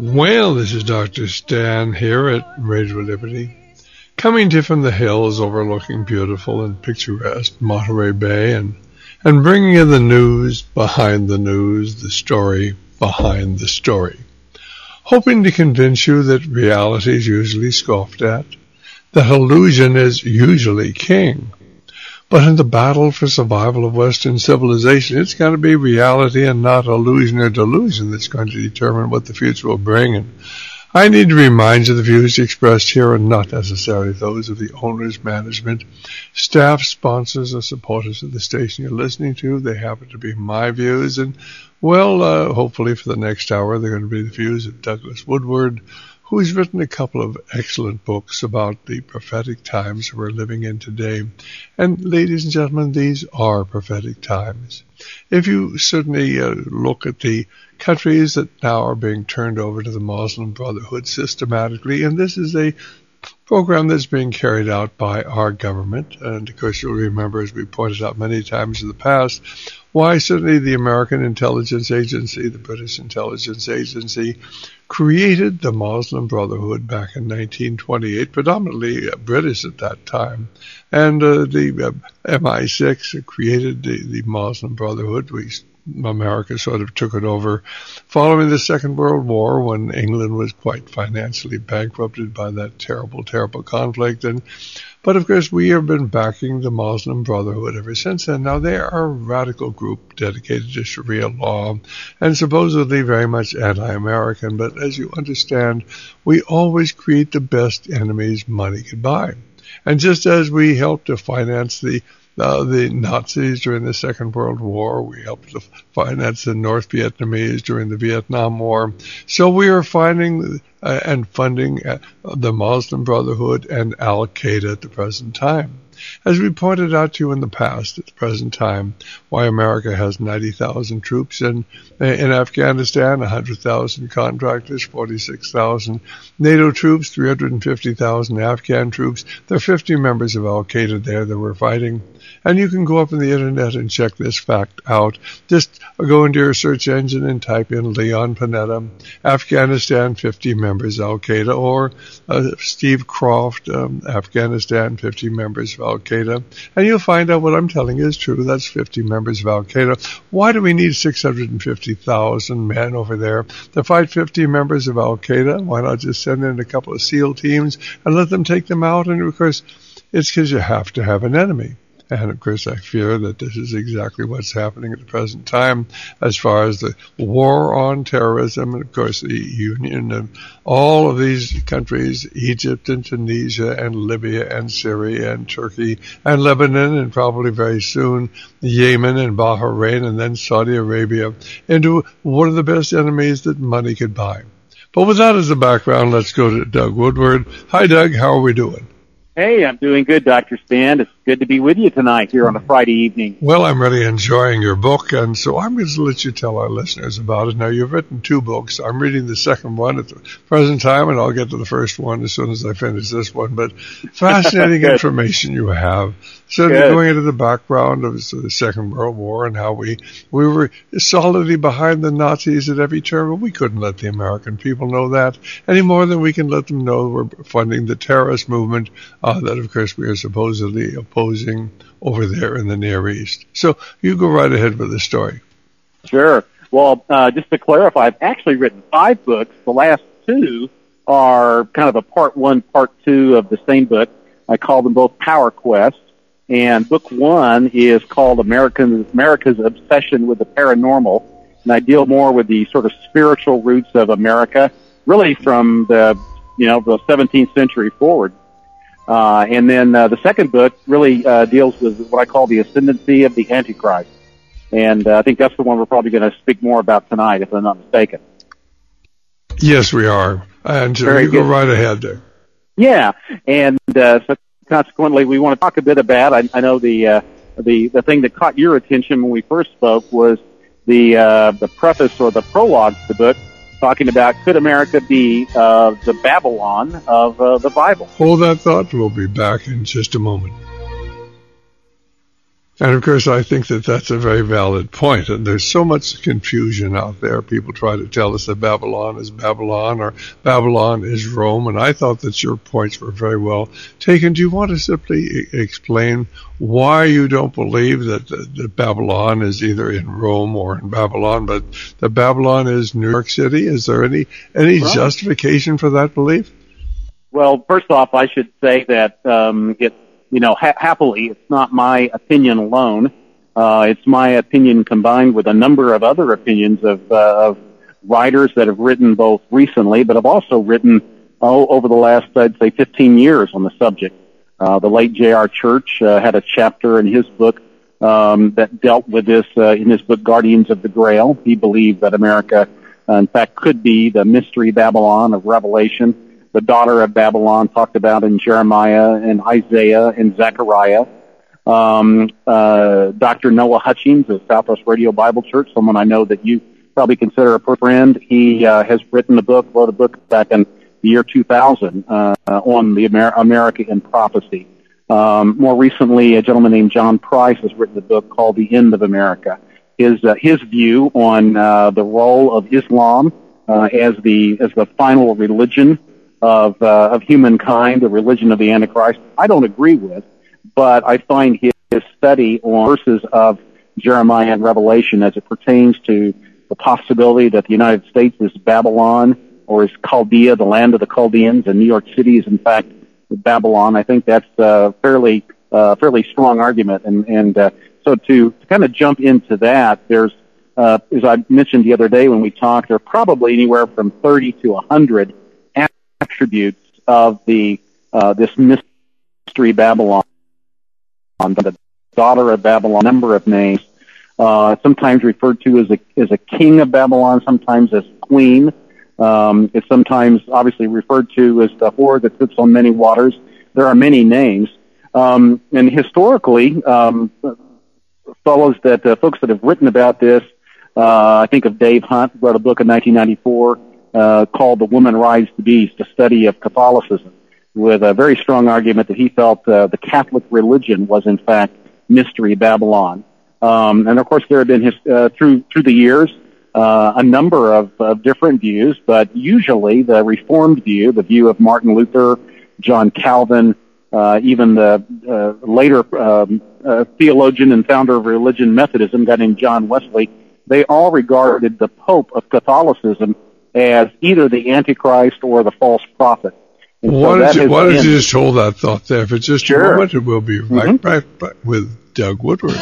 Well, this is Dr. Stan here at Radio Liberty, coming to you from the hills overlooking beautiful and picturesque Monterey Bay and bringing you the news behind the news, the story behind the story, hoping to convince you that reality is usually scoffed at, that illusion is usually king. But in the battle for survival of Western civilization, it's got to be reality and not illusion or delusion that's going to determine what the future will bring. And I need to remind you the views expressed here are not necessarily those of the owners, management, staff, sponsors, or supporters of the station you're listening to. They happen to be my views. And, well, hopefully for the next hour, they're going to be the views of Douglas Woodward, who's written a couple of excellent books about the prophetic times we're living in today. And ladies and gentlemen, these are prophetic times. If you certainly look at the countries that now are being turned over to the Muslim Brotherhood systematically, and this is a program that's being carried out by our government, and of course you'll remember, as we pointed out many times in the past, why certainly the American Intelligence Agency, the British Intelligence Agency, created the Muslim Brotherhood back in 1928, predominantly British at that time, and the MI6 created the Muslim Brotherhood. America sort of took it over following the Second World War, when England was quite financially bankrupted by that terrible, terrible conflict. But of course, we have been backing the Muslim Brotherhood ever since then. Now, they are a radical group dedicated to Sharia law and supposedly very much anti-American. But as you understand, we always create the best enemies money could buy. And just as we helped to finance the Nazis during the Second World War, we helped to finance the North Vietnamese during the Vietnam War. So we are finding and funding the Muslim Brotherhood and Al-Qaeda at the present time. As we pointed out to you in the past, at the present time, why America has 90,000 troops in Afghanistan, 100,000 contractors, 46,000 NATO troops, 350,000 Afghan troops. There are 50 members of Al-Qaeda there that we're fighting. And you can go up on the internet and check this fact out. Just go into your search engine and type in Leon Panetta, Afghanistan, 50 members Al-Qaeda, or Steve Croft, Afghanistan, 50 members of Al-Qaeda. And you'll find out what I'm telling you is true. That's 50 members of Al-Qaeda. Why do we need 650,000 men over there to fight 50 members of Al-Qaeda? Why not just send in a couple of SEAL teams and let them take them out? And of course, it's because you have to have an enemy. And, of course, I fear that this is exactly what's happening at the present time as far as the war on terrorism. And, of course, the union of all of these countries, Egypt and Tunisia and Libya and Syria and Turkey and Lebanon and probably very soon Yemen and Bahrain and then Saudi Arabia, into one of the best enemies that money could buy. But with that as the background, let's go to Doug Woodward. Hi, Doug. How are we doing? Hey, I'm doing good, Dr. Stan. It's good to be with you tonight here on a Friday evening. Well, I'm really enjoying your book, and so I'm going to let you tell our listeners about it. Now, you've written 2 books. I'm reading the second one at the present time, and I'll get to the first one as soon as I finish this one. But fascinating information you have. Certainly going into the background of the Second World War and how we were solidly behind the Nazis at every turn, but we couldn't let the American people know that any more than we can let them know we're funding the terrorist movement that, of course, we are supposedly opposing over there in the Near East. So you go right ahead with the story. Sure. Well, just to clarify, I've actually written 5 books. The last 2 are kind of a part 1, part 2 of the same book. I call them both Power Quest. And book 1 is called America's Obsession with the Paranormal. And I deal more with the sort of spiritual roots of America, really from the 17th century forward. And then the second book really deals with what I call the ascendancy of the Antichrist. And I think that's the one we're probably going to speak more about tonight, if I'm not mistaken. Yes, we are. And you go right ahead there. Yeah. And so consequently, we want to talk a bit about, I know the thing that caught your attention when we first spoke was the preface or the prologue to the book, talking about, could America be the Babylon of the Bible? Hold that thought. We'll be back in just a moment. And of course, I think that that's a very valid point. And there's so much confusion out there. People try to tell us that Babylon is Babylon or Babylon is Rome. And I thought that your points were very well taken. Do you want to simply explain why you don't believe that Babylon is either in Rome or in Babylon, but that Babylon is New York City? Is there any justification for that belief? Well, first off, I should say that happily, it's not my opinion alone. It's my opinion combined with a number of other opinions of writers that have written both recently, but have also written over the last, I'd say, 15 years on the subject. The late J.R. Church had a chapter in his book that dealt with this in his book, Guardians of the Grail. He believed that America, in fact, could be the mystery Babylon of Revelation, the daughter of Babylon talked about in Jeremiah and Isaiah and Zechariah. Dr. Noah Hutchings of Southwest Radio Bible Church, someone I know that you probably consider a friend, he has wrote a book back in the year 2000 on the America in Prophecy. More recently, a gentleman named John Price has written a book called The End of America. His view on the role of Islam as the final religion of humankind, the religion of the Antichrist, I don't agree with, but I find his study on verses of Jeremiah and Revelation as it pertains to the possibility that the United States is Babylon or is Chaldea, the land of the Chaldeans, and New York City is in fact Babylon. I think that's a fairly strong argument, and so to kind of jump into that, there's as I mentioned the other day when we talked, there are probably anywhere from 30 to 100 attributes of this mystery Babylon, the daughter of Babylon, number of names, sometimes referred to as a king of Babylon, sometimes as queen. It's sometimes obviously referred to as the whore that sits on many waters. There are many names. And historically, folks that have written about this, I think of Dave Hunt, wrote a book in 1994 called The Woman Rides the Beast, a study of Catholicism, with a very strong argument that he felt the Catholic religion was in fact mystery Babylon. And of course there have been through the years a number of different views, but usually the Reformed view, the view of Martin Luther, John Calvin, even the later theologian and founder of religion Methodism, a guy named John Wesley, they all regarded the Pope of Catholicism as either the Antichrist or the false prophet. Why don't you just hold that thought there for just a moment, and we'll be right back with Doug Woodward.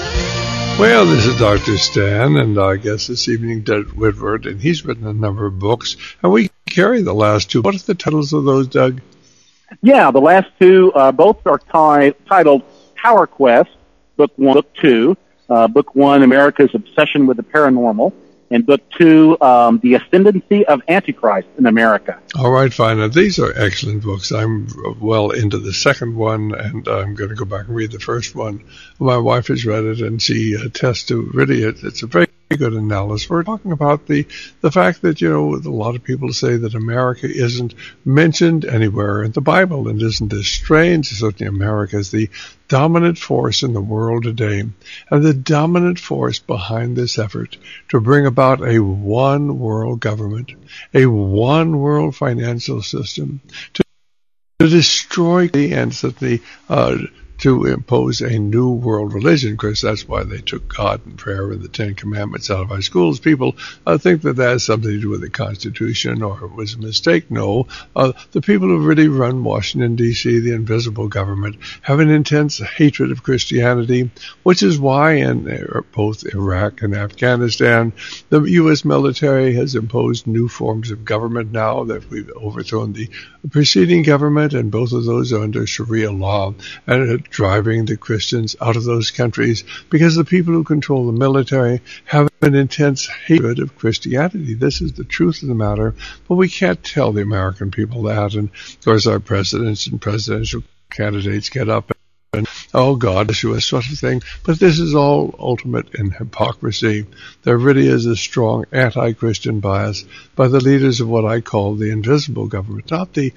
Well, this is Dr. Stan, and our guest this evening, Doug Woodward, and he's written a number of books, and we carry the last two. What are the titles of those, Doug? Yeah, the last two, both are titled Power Quest, Book 1, Book 2. Book 1, America's Obsession with the Paranormal, and Book 2, The Ascendancy of Antichrist in America. All right, fine. Now, these are excellent books. I'm well into the second one, and I'm going to go back and read the first one. My wife has read it, and she attests to really it's a very good analysis. We're talking about the fact that, a lot of people say that America isn't mentioned anywhere in the Bible, and isn't this strange? Certainly America is the dominant force in the world today, and the dominant force behind this effort to bring about a one world government, a one world financial system, to destroy and certainly to impose a new world religion. Of course, that's why they took God and prayer and the Ten Commandments out of our schools. People think that has something to do with the Constitution or it was a mistake. No, the people who really run Washington, D.C., the invisible government, have an intense hatred of Christianity, which is why in both Iraq and Afghanistan, the U.S. military has imposed new forms of government now that we've overthrown the preceding government, and both of those are under Sharia law, and driving the Christians out of those countries because the people who control the military have an intense hatred of Christianity. This is the truth of the matter, but we can't tell the American people that. And of course, our presidents and presidential candidates get up oh, God, Yeshua sort of thing. But this is all ultimate in hypocrisy. There really is a strong anti-Christian bias by the leaders of what I call the invisible government, not the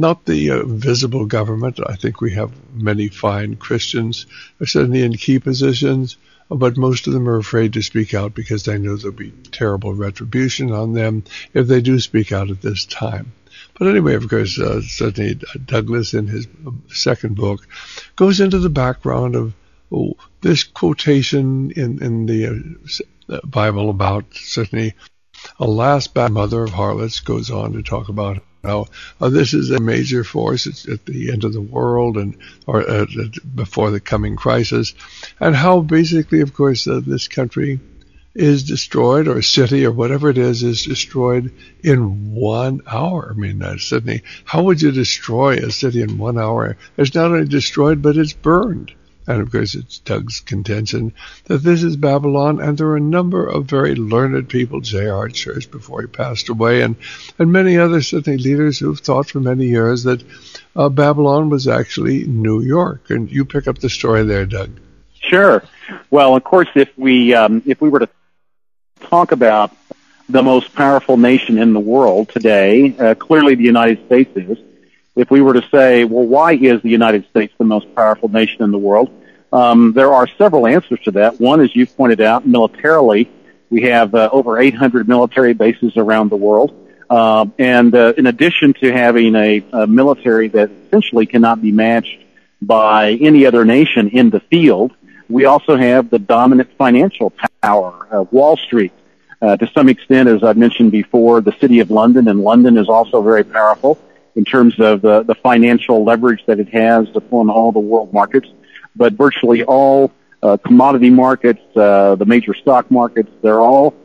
visible government. I think we have many fine Christians, certainly in key positions, but most of them are afraid to speak out because they know there'll be terrible retribution on them if they do speak out at this time. But anyway, of course, certainly Douglas in his second book goes into the background of this quotation in the Bible about certainly a last bad mother of harlots, goes on to talk about how this is a major force. It's at the end of the world or before the coming crisis, and how basically, of course, this country is destroyed, or a city or whatever it is destroyed in 1 hour. I mean, Sydney, how would you destroy a city in 1 hour? It's not only destroyed, but it's burned. And of course, it's Doug's contention that this is Babylon, and there are a number of very learned people, J.R. Church before he passed away, and many other Sydney leaders who've thought for many years that Babylon was actually New York. And you pick up the story there, Doug. Sure. Well, of course, if we were to talk about the most powerful nation in the world today, clearly the United States is. If we were to say, well, why is the United States the most powerful nation in the world? There are several answers to that. One, as you pointed out, militarily, we have over 800 military bases around the world. And in addition to having a military that essentially cannot be matched by any other nation in the field, we also have the dominant financial power of Wall Street. To some extent, as I've mentioned before, the city of London, and London is also very powerful in terms of the financial leverage that it has upon all the world markets. But virtually all commodity markets, the major stock markets, they're all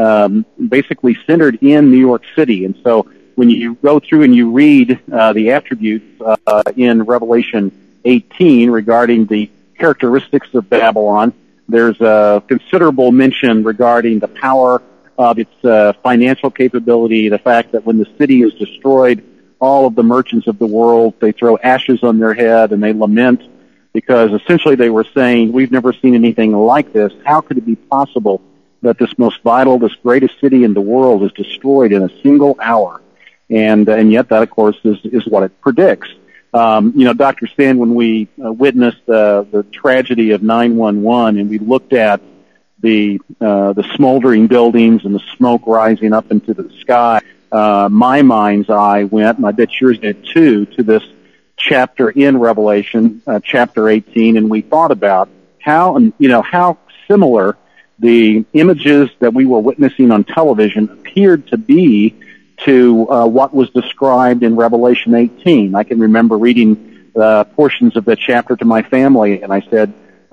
basically centered in New York City. And so when you go through and you read the attributes in Revelation 18 regarding the characteristics of Babylon, there's a considerable mention regarding the power of its financial capability, the fact that when the city is destroyed, all of the merchants of the world, they throw ashes on their head and they lament because essentially they were saying, we've never seen anything like this. How could it be possible that this most vital, this greatest city in the world is destroyed in a single hour? And yet that, of course, is what it predicts. Dr. Stan, when we witnessed the tragedy of 9/11 and we looked at the smoldering buildings and the smoke rising up into the sky, my mind's eye went, and I bet yours did too, to this chapter in Revelation, chapter 18, and we thought about how similar the images that we were witnessing on television appeared to be to what was described in Revelation 18. I can remember reading portions of the chapter to my family, and I said,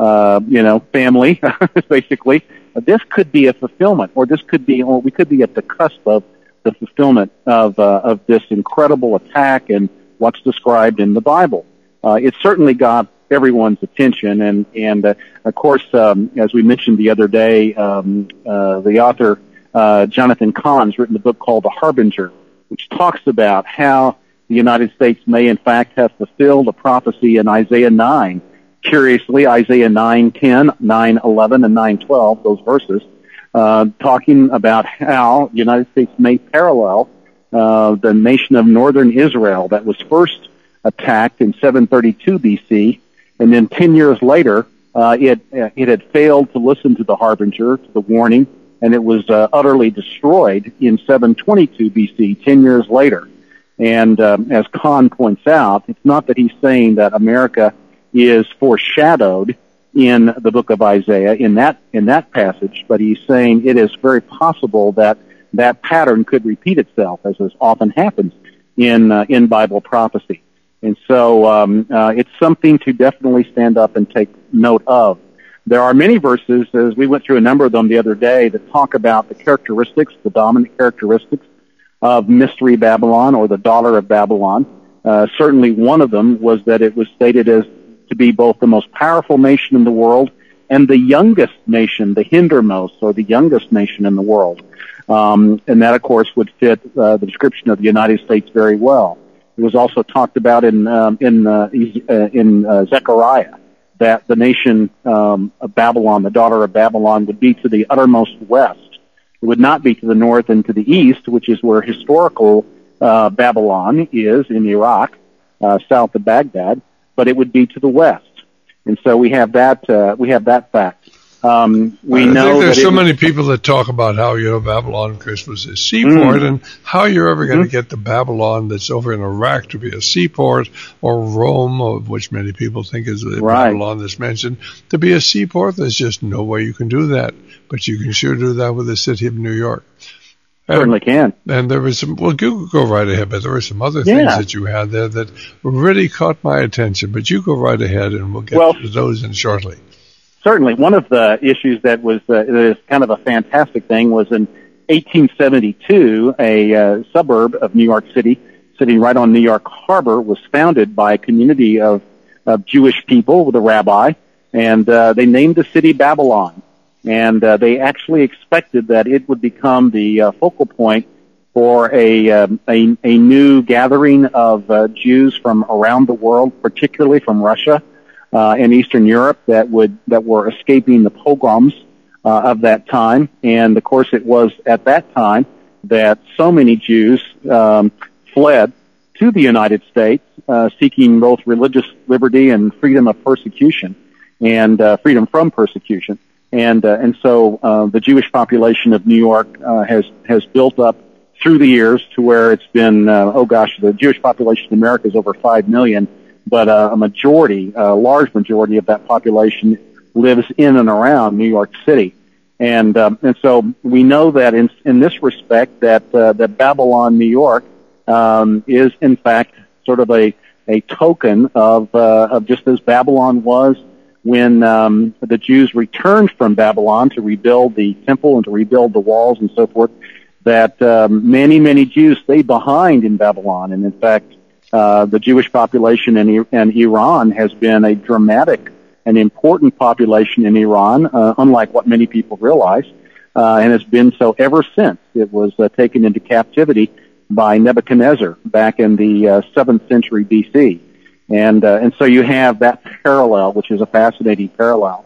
family, basically, this could be a fulfillment, or we could be at the cusp of the fulfillment of this incredible attack and what's described in the Bible. It certainly got everyone's attention, and of course, as we mentioned the other day, the author Jonathan Cahn's written a book called The Harbinger, which talks about how the United States may in fact have fulfilled a prophecy in Isaiah 9. Curiously, Isaiah 9:10, 9:11, and 9:12, those verses, talking about how the United States may parallel the nation of northern Israel that was first attacked in 732 BC, and then 10 years later, it had failed to listen to the harbinger, to the warning, and it was utterly destroyed in 722 BC, 10 years later. And as Kahn points out, it's not that he's saying that America is foreshadowed in the book of Isaiah in that passage, but he's saying it is very possible that that pattern could repeat itself, as often happens in Bible prophecy. And so it's something to definitely stand up and take note of. There are many verses, as we went through a number of them the other day, that talk about the characteristics, the dominant characteristics of Mystery Babylon, or the daughter of Babylon. Certainly one of them was that it was stated as to be both the most powerful nation in the world and the youngest nation, the hindermost, or the youngest nation in the world. And that, of course, would fit the description of the United States very well. It was also talked about in Zechariah, that the nation of Babylon, the daughter of Babylon, would be to the uttermost west. It would not be to the north and to the east, which is where historical Babylon is in Iraq, south of Baghdad, but it would be to the west. And so we have that fact. We I know think there's that so many people that talk about how, Babylon, Chris, was a seaport, and how you're ever going to get the Babylon that's over in Iraq to be a seaport, or Rome, of which many people think is the Babylon that's mentioned, to be a seaport. There's just no way you can do that. But you can sure do that with the city of New York. Certainly can. And there was some, well, you go right ahead, but there were some other things that you had there that really caught my attention. But you go right ahead, and we'll get to those in shortly. Certainly. One of the issues that was that is kind of a fantastic thing was in 1872, a suburb of New York City, sitting right on New York Harbor, was founded by a community of Jewish people with a rabbi, and they named the city Babylon. And they actually expected that it would become the focal point for a new gathering of Jews from around the world, particularly from Russia and Eastern Europe, that were escaping the pogroms of that time. And of course, it was at that time that so many Jews fled to the United States, seeking both religious liberty and freedom of persecution, and freedom from persecution. And so the Jewish population of New York has built up through the years to where it's been, the Jewish population in America is over 5 million, but a large majority of that population lives in and around New York City. And so we know that in this respect that Babylon, New York, is in fact sort of a token of just as Babylon was when the Jews returned from Babylon to rebuild the temple and to rebuild the walls and so forth, that many, many Jews stayed behind in Babylon. And in fact, the Jewish population in Iran has been a dramatic and important population in Iran, unlike what many people realize, and has been so ever since. It was taken into captivity by Nebuchadnezzar back in the 7th century BC. And so you have that parallel, which is a fascinating parallel.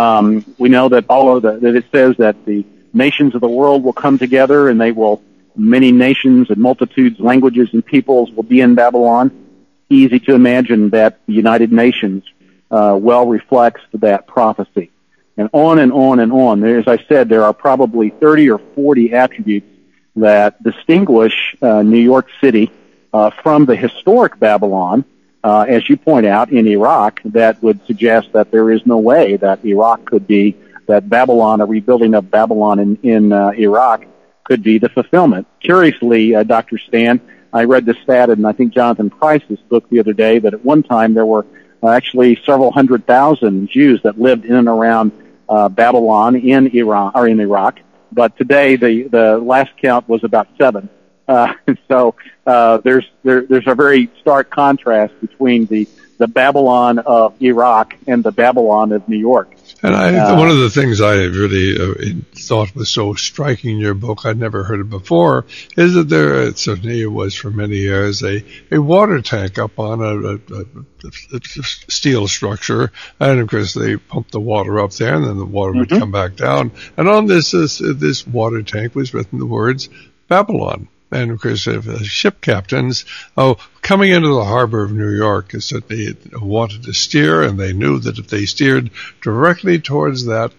We know that that it says that the nations of the world will come together, and many nations and multitudes, languages, and peoples will be in Babylon. Easy to imagine that the United Nations well reflects that prophecy. And on and on and on. As I said, there are probably 30 or 40 attributes that distinguish New York City from the historic Babylon, as you point out, in Iraq, that would suggest that there is no way that Iraq could be, that Babylon, a rebuilding of Babylon in Iraq, could be the fulfillment. Curiously, Dr. Stan, I read this stat in, I think, Jonathan Price's book the other day, that at one time there were actually several 100,000 Jews that lived in and around Babylon in Iran or in Iraq. But today, the last count was about 7. So there's a very stark contrast between the Babylon of Iraq and the Babylon of New York. And one of the things I really thought was so striking in your book, I'd never heard it before, is that there, certainly it was for many years, a water tank up on a steel structure, and of course they pumped the water up there, and then the water would come back down. And on this water tank was written the words Babylon. And of course, ship captains, coming into the harbor of New York, is that they wanted to steer, and they knew that if they steered directly towards that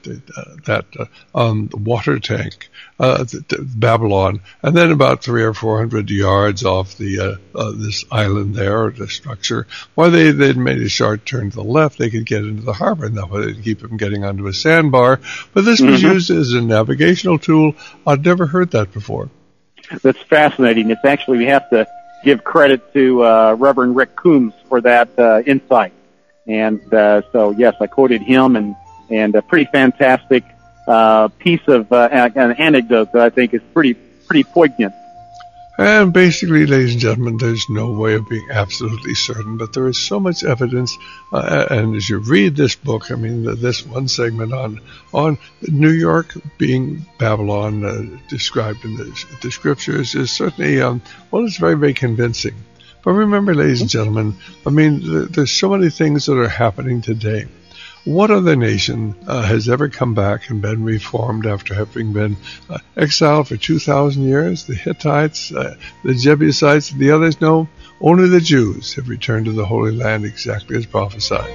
water tank, Babylon, and then about 300 or 400 yards off this island there, or the structure, while they'd made a sharp turn to the left, they could get into the harbor, and that would keep them getting onto a sandbar. But this was used as a navigational tool. I'd never heard that before. That's fascinating. It's actually, we have to give credit to Reverend Rick Coombs for that insight. And so, yes, I quoted him, and a pretty fantastic piece of an anecdote that I think is pretty poignant. And basically, ladies and gentlemen, there's no way of being absolutely certain, but there is so much evidence, and as you read this book, I mean, this one segment on New York being Babylon described in the scriptures is certainly, it's very, very convincing. But remember, ladies and gentlemen, I mean, there's so many things that are happening today. What other nation has ever come back and been reformed after having been exiled for 2,000 years? The Hittites, the Jebusites, the others? No, only the Jews have returned to the Holy Land exactly as prophesied.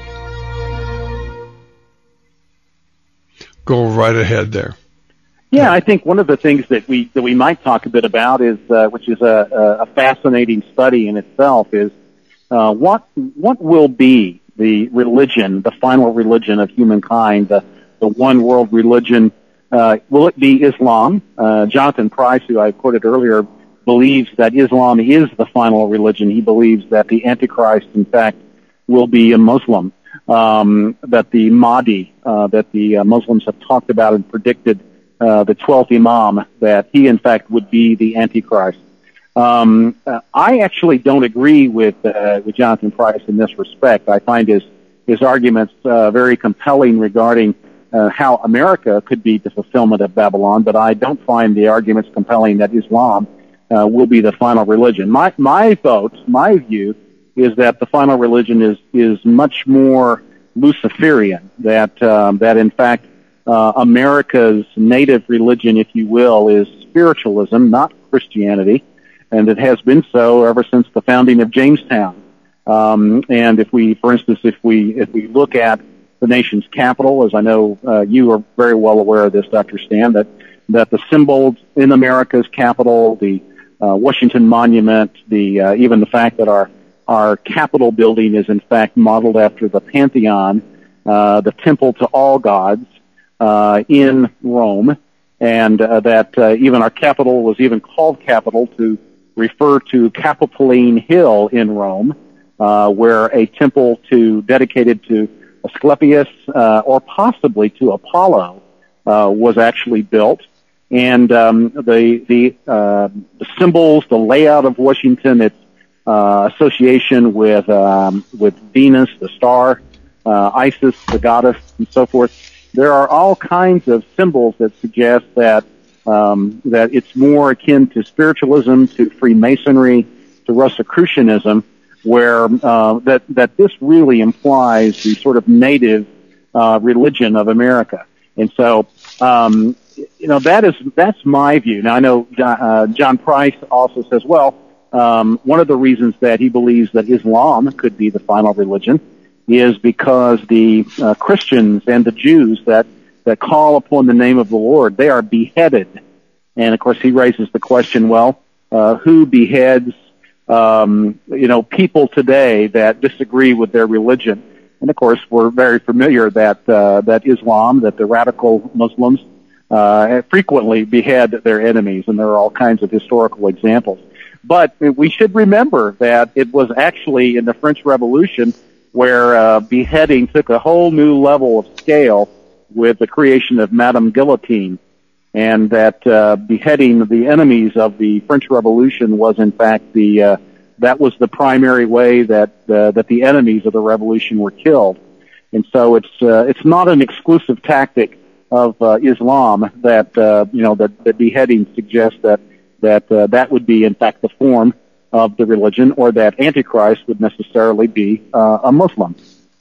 Go right ahead there. Yeah, I think one of the things that we might talk a bit about is, which is a fascinating study in itself, is what will be the religion, the final religion of humankind, the one world religion. Will it be Islam? Jonathan Price, who I quoted earlier, believes that Islam is the final religion. He believes that the Antichrist, in fact, will be a Muslim, that the Mahdi, that the Muslims have talked about and predicted, the 12th Imam, that he, in fact, would be the Antichrist. I actually don't agree with Jonathan Price in this respect. I find his arguments very compelling regarding how America could be the fulfillment of Babylon, but I don't find the arguments compelling that Islam will be the final religion. My view is that the final religion is much more Luciferian, that in fact America's native religion, if you will, is spiritualism, not Christianity. And it has been so ever since the founding of Jamestown. And if we look at the nation's capital, as I know you are very well aware of this, Dr. Stan, that the symbols in America's capital, the Washington Monument, even the fact that our Capitol building is in fact modeled after the Pantheon, the temple to all gods in Rome, and that even our capital was even called Capitol to refer to Capitoline Hill in Rome, where a temple dedicated to Asclepius or possibly to Apollo was actually built. And the symbols, the layout of Washington, its association with Venus, the star, Isis, the goddess, and so forth. There are all kinds of symbols that suggest that it's more akin to spiritualism, to Freemasonry, to Rosicrucianism, where that this really implies the sort of native religion of America. And so, that's my view. Now, I know John Price also says, well, one of the reasons that he believes that Islam could be the final religion is because the Christians and the Jews that call upon the name of the Lord, they are beheaded. And of course, he raises the question, well, who beheads, people today that disagree with their religion? And of course, we're very familiar that Islam, that the radical Muslims, frequently behead their enemies, and there are all kinds of historical examples. But we should remember that it was actually in the French Revolution where beheading took a whole new level of scale with the creation of Madame Guillotine, and that beheading the enemies of the French Revolution was in fact that was the primary way that the enemies of the revolution were killed. And so it's not an exclusive tactic of Islam that beheading suggests that would be in fact the form of the religion, or that Antichrist would necessarily be a Muslim.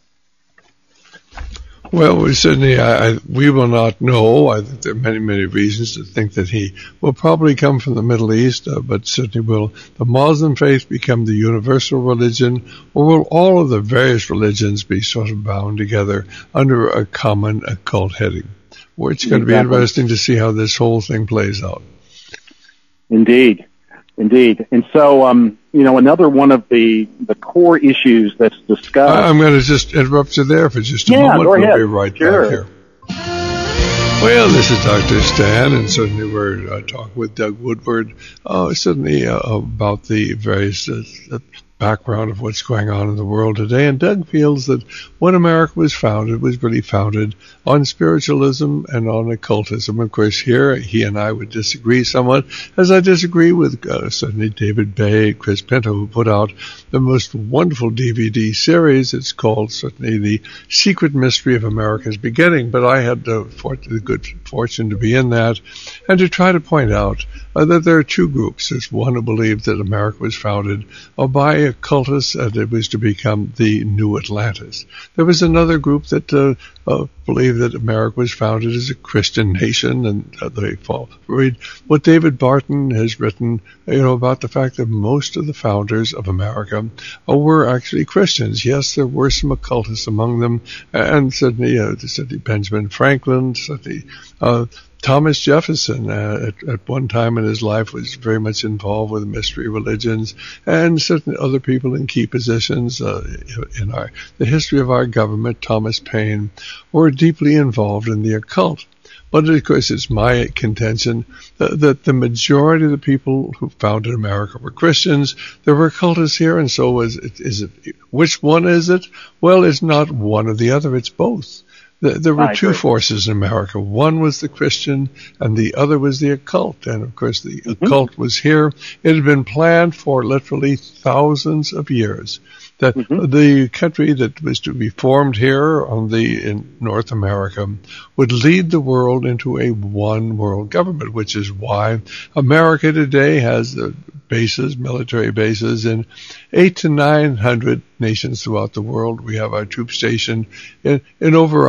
Well, certainly, we will not know. I think there are many, many reasons to think that he will probably come from the Middle East, but certainly will the Muslim faith become the universal religion, or will all of the various religions be sort of bound together under a common occult heading? Well, it's going to be interesting to see how this whole thing plays out. Indeed. And so, another one of the core issues that's discussed... I'm going to just interrupt you there for just a moment. Go ahead. We'll be right back here. Well, this is Dr. Stan, and certainly we're talking with Doug Woodward, certainly about the various background of what's going on in the world today. And Doug feels that when America was founded, it was really founded on spiritualism and on occultism. Of course, here he and I would disagree somewhat, as I disagree with certainly David Bay, Chris Pinto, who put out the most wonderful DVD series. It's called certainly The Secret Mystery of America's Beginning. But I had the good fortune to be in that and to try to point out that there are two groups. There's one who believes that America was founded by occultists, and it was to become the New Atlantis. There was another group that believed that America was founded as a Christian nation, and they read what David Barton has written, about the fact that most of the founders of America were actually Christians. Yes, there were some occultists among them, and certainly Benjamin Franklin, certainly Thomas Jefferson, at one time in his life, was very much involved with mystery religions, and certain other people in key positions in the history of our government, Thomas Paine, were deeply involved in the occult. But of course, it's my contention that the majority of the people who founded America were Christians. There were occultists here, and so is it. Which one is it? Well, it's not one or the other; it's both. There were two forces in America. One was the Christian, and the other was the occult. And, of course, the occult was here. It had been planned for literally thousands of years that the country that was to be formed here in North America would lead the world into a one-world government, which is why America today has military bases in 800 to 900 nations throughout the world. We have our troops stationed in over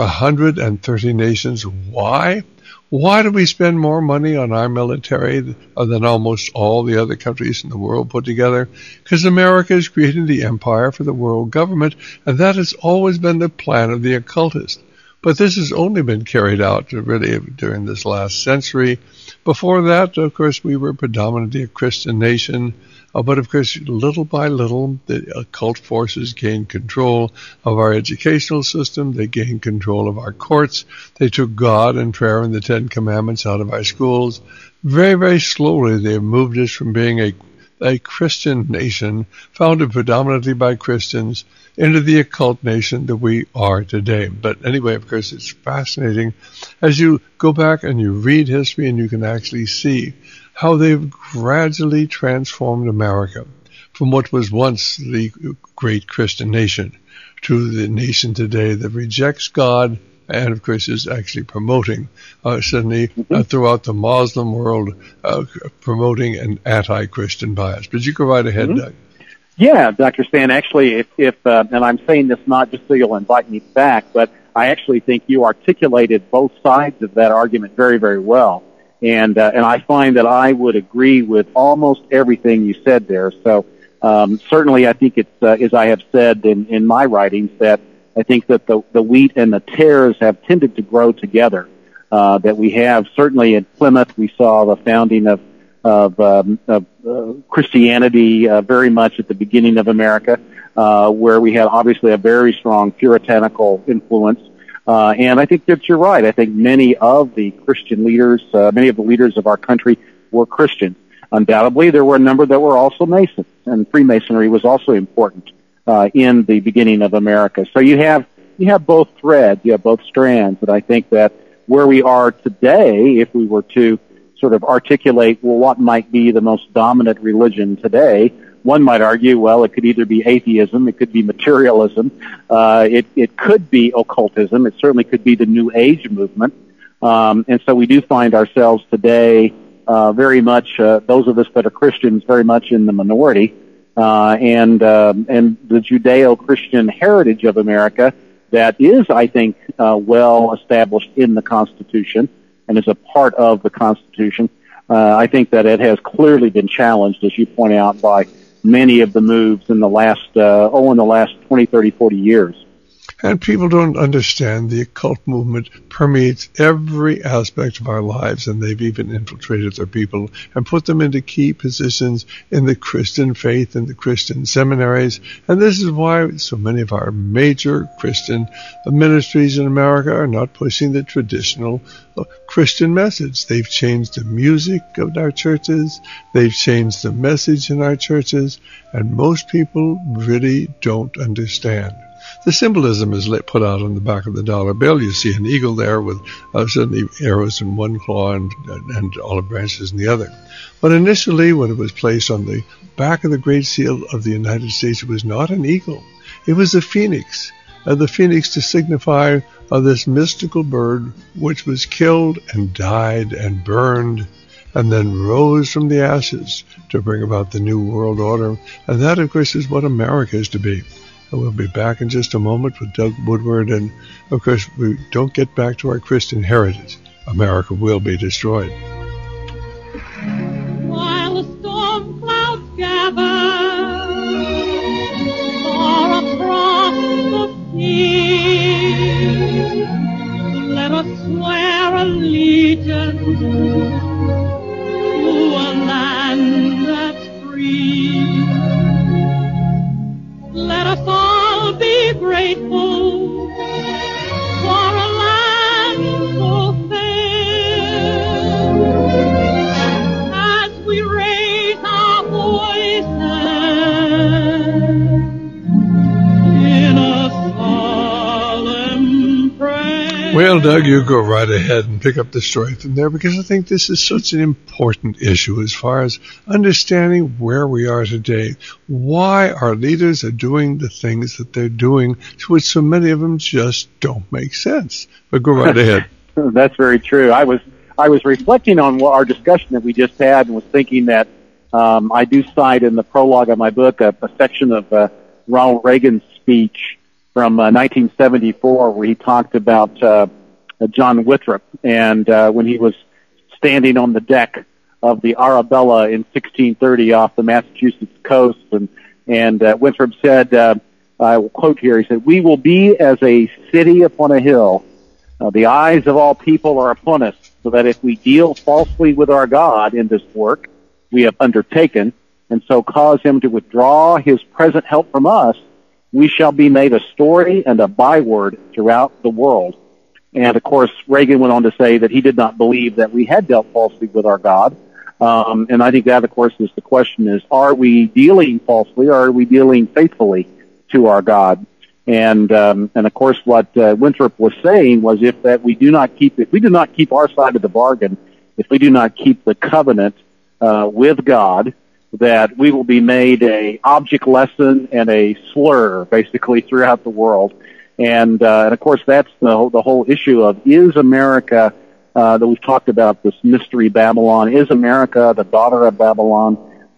130 nations. Why? Why do we spend more money on our military than almost all the other countries in the world put together? Because America is creating the empire for the world government, and that has always been the plan of the occultist. But this has only been carried out really during this last century. Before that, of course, we were predominantly a Christian nation. But of course, little by little, the occult forces gained control of our educational system. They gained control of our courts. They took God and prayer and the Ten Commandments out of our schools. Very, very slowly, they moved us from being a Christian nation, founded predominantly by Christians, into the occult nation that we are today. But anyway, of course, it's fascinating as you go back and you read history, and you can actually see how they've gradually transformed America from what was once the great Christian nation to the nation today that rejects God and, of course, is actually promoting, throughout the Muslim world, promoting an anti-Christian bias. But you go right ahead, Doug. Yeah, Dr. Stan, actually, and I'm saying this not just so you'll invite me back, but I actually think you articulated both sides of that argument very, very well. And I find that I would agree with almost everything you said there. So certainly I think it's, as I have said in my writings, that I think that the wheat and the tares have tended to grow together. That we have, certainly at Plymouth, we saw the founding of Christianity very much at the beginning of America, where we had obviously a very strong puritanical influence. And I think that you're right. I think many of the Christian leaders, many of the leaders of our country were Christians. Undoubtedly, there were a number that were also Masons, and Freemasonry was also important in the beginning of America. So you have both threads, you have both strands, and I think that where we are today, if we were to sort of articulate, well, what might be the most dominant religion today, one might argue, well, it could either be atheism, it could be materialism, it could be occultism, it certainly could be the New Age movement. And so we do find ourselves today very much, those of us that are Christians, very much in the minority. And the Judeo-Christian heritage of America that is, I think, well established in the Constitution and is a part of the Constitution. I think that it has clearly been challenged, as you point out, by many of the moves in the last 20, 30, 40 years. And people don't understand the occult movement permeates every aspect of our lives, and they've even infiltrated their people and put them into key positions in the Christian faith and the Christian seminaries. And this is why so many of our major Christian ministries in America are not pushing the traditional Christian message. They've changed the music of our churches. They've changed the message in our churches, and most people really don't understand. The symbolism is put out on the back of the dollar bill. You see an eagle there with certainly arrows in one claw and olive branches in the other. But initially, when it was placed on the back of the Great Seal of the United States, it was not an eagle. It was a phoenix. The phoenix to signify this mystical bird which was killed and died and burned and then rose from the ashes to bring about the new world order. And that, of course, is what America is to be. And we'll be back in just a moment with Doug Woodward. And, of course, we don't get back to our Christian heritage, America will be destroyed. While the storm clouds gather far across the sea, let us swear allegiance to a land that's free. Let us all be grateful for a land so fair, as we raise our voices in a solemn prayer. Well, Doug, you go right ahead and pick up the story from there, because I think this is such an important issue as far as understanding where we are today, why our leaders are doing the things that they're doing, which so many of them just don't make sense. But go right ahead. That's very true. I was reflecting on our discussion that we just had and was thinking that I do cite in the prologue of my book a section of Ronald Reagan's speech from 1974, where he talked about John Winthrop, and when he was standing on the deck of the Arabella in 1630 off the Massachusetts coast, and Winthrop said, I will quote here, he said, "We will be as a city upon a hill. The eyes of all people are upon us, so that if we deal falsely with our God in this work we have undertaken, and so cause him to withdraw his present help from us, we shall be made a story and a byword throughout the world." And, of course, Reagan went on to say that he did not believe that we had dealt falsely with our God. And I think that, of course, is the question is, are we dealing falsely or are we dealing faithfully to our God? And of course, what Winthrop was saying was if we do not keep our side of the bargain, if we do not keep the covenant with God, that we will be made a object lesson and a slur, basically, throughout the world. And of course, that's the whole issue of, is America, that we've talked about, this mystery Babylon, is America the daughter of Babylon?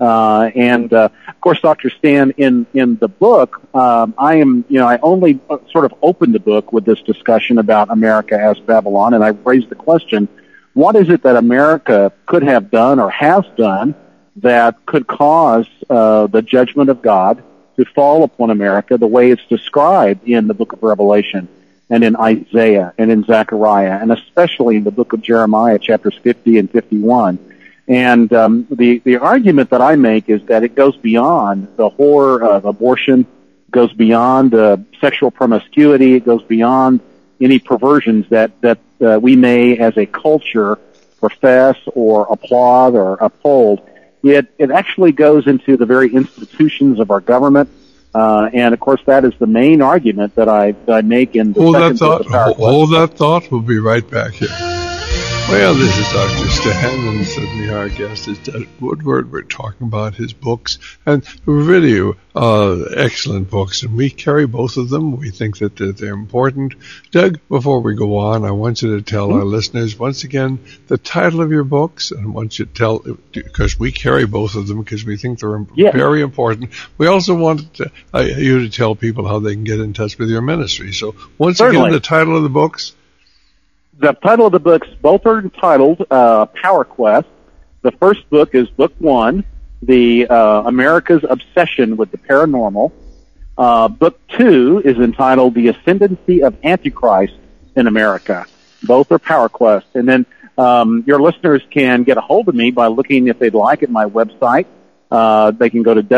And of course, Dr. Stan, in the book, I only sort of opened the book with this discussion about America as Babylon, and I raised the question, what is it that America could have done or has done that could cause the judgment of God to fall upon America the way it's described in the book of Revelation and in Isaiah and in Zechariah, and especially in the book of Jeremiah, chapters 50 and 51. And the argument that I make is that it goes beyond the horror of abortion, goes beyond sexual promiscuity, it goes beyond any perversions that we may, as a culture, profess or applaud or uphold. It actually goes into the very institutions of our government, and of course that is the main argument that I make in the second book of Power Quest. Hold that thought. We'll be right back here. Well, this is Dr. Stan, and certainly our guest is Doug Woodward. We're talking about his books, and really excellent books, and we carry both of them. We think that they're important. Doug, before we go on, I want you to tell our listeners once again the title of your books, and I want you to tell, because we carry both of them because we think they're very important. We also want you to tell people how they can get in touch with your ministry. So once again, the title of the books. The title of the books, both are entitled Power Quest. The first book is book 1, the America's Obsession with the Paranormal. Book 2 is entitled The Ascendancy of Antichrist in America. Both are Power Quest. And then your listeners can get a hold of me by looking, if they'd like, at my website. They can go to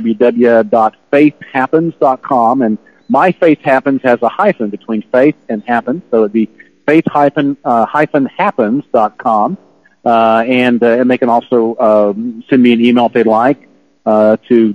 www.faithhappens.com, and My Faith Happens has a hyphen between faith and happens, so it'd be faith-happens.com, and they can also send me an email if they'd like to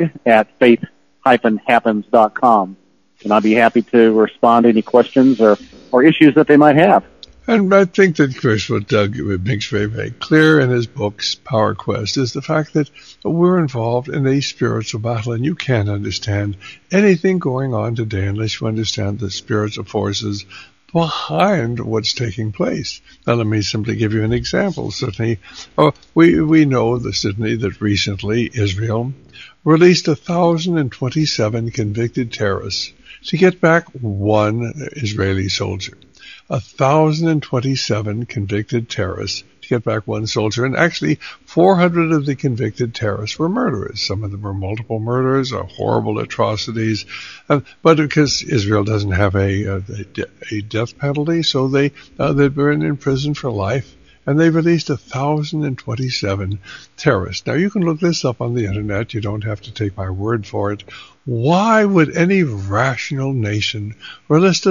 Doug@faith-happens.com, and I'll be happy to respond to any questions or issues that they might have. And I think that, Chris, what Doug makes very, very clear in his books, Power Quest, is the fact that we're involved in a spiritual battle, and you can't understand anything going on today unless you understand the spiritual forces behind what's taking place. Now, let me simply give you an example. Certainly, we know certainly that recently Israel released 1,027 convicted terrorists to get back one Israeli soldier. 1,027 convicted terrorists to get back one soldier, and actually 400 of the convicted terrorists were murderers. Some of them were multiple murders or horrible atrocities, but because Israel doesn't have a death penalty, so they've been in prison for life. And they released 1,027 terrorists. Now, you can look this up on the internet. You don't have to take my word for it. Why would any rational nation release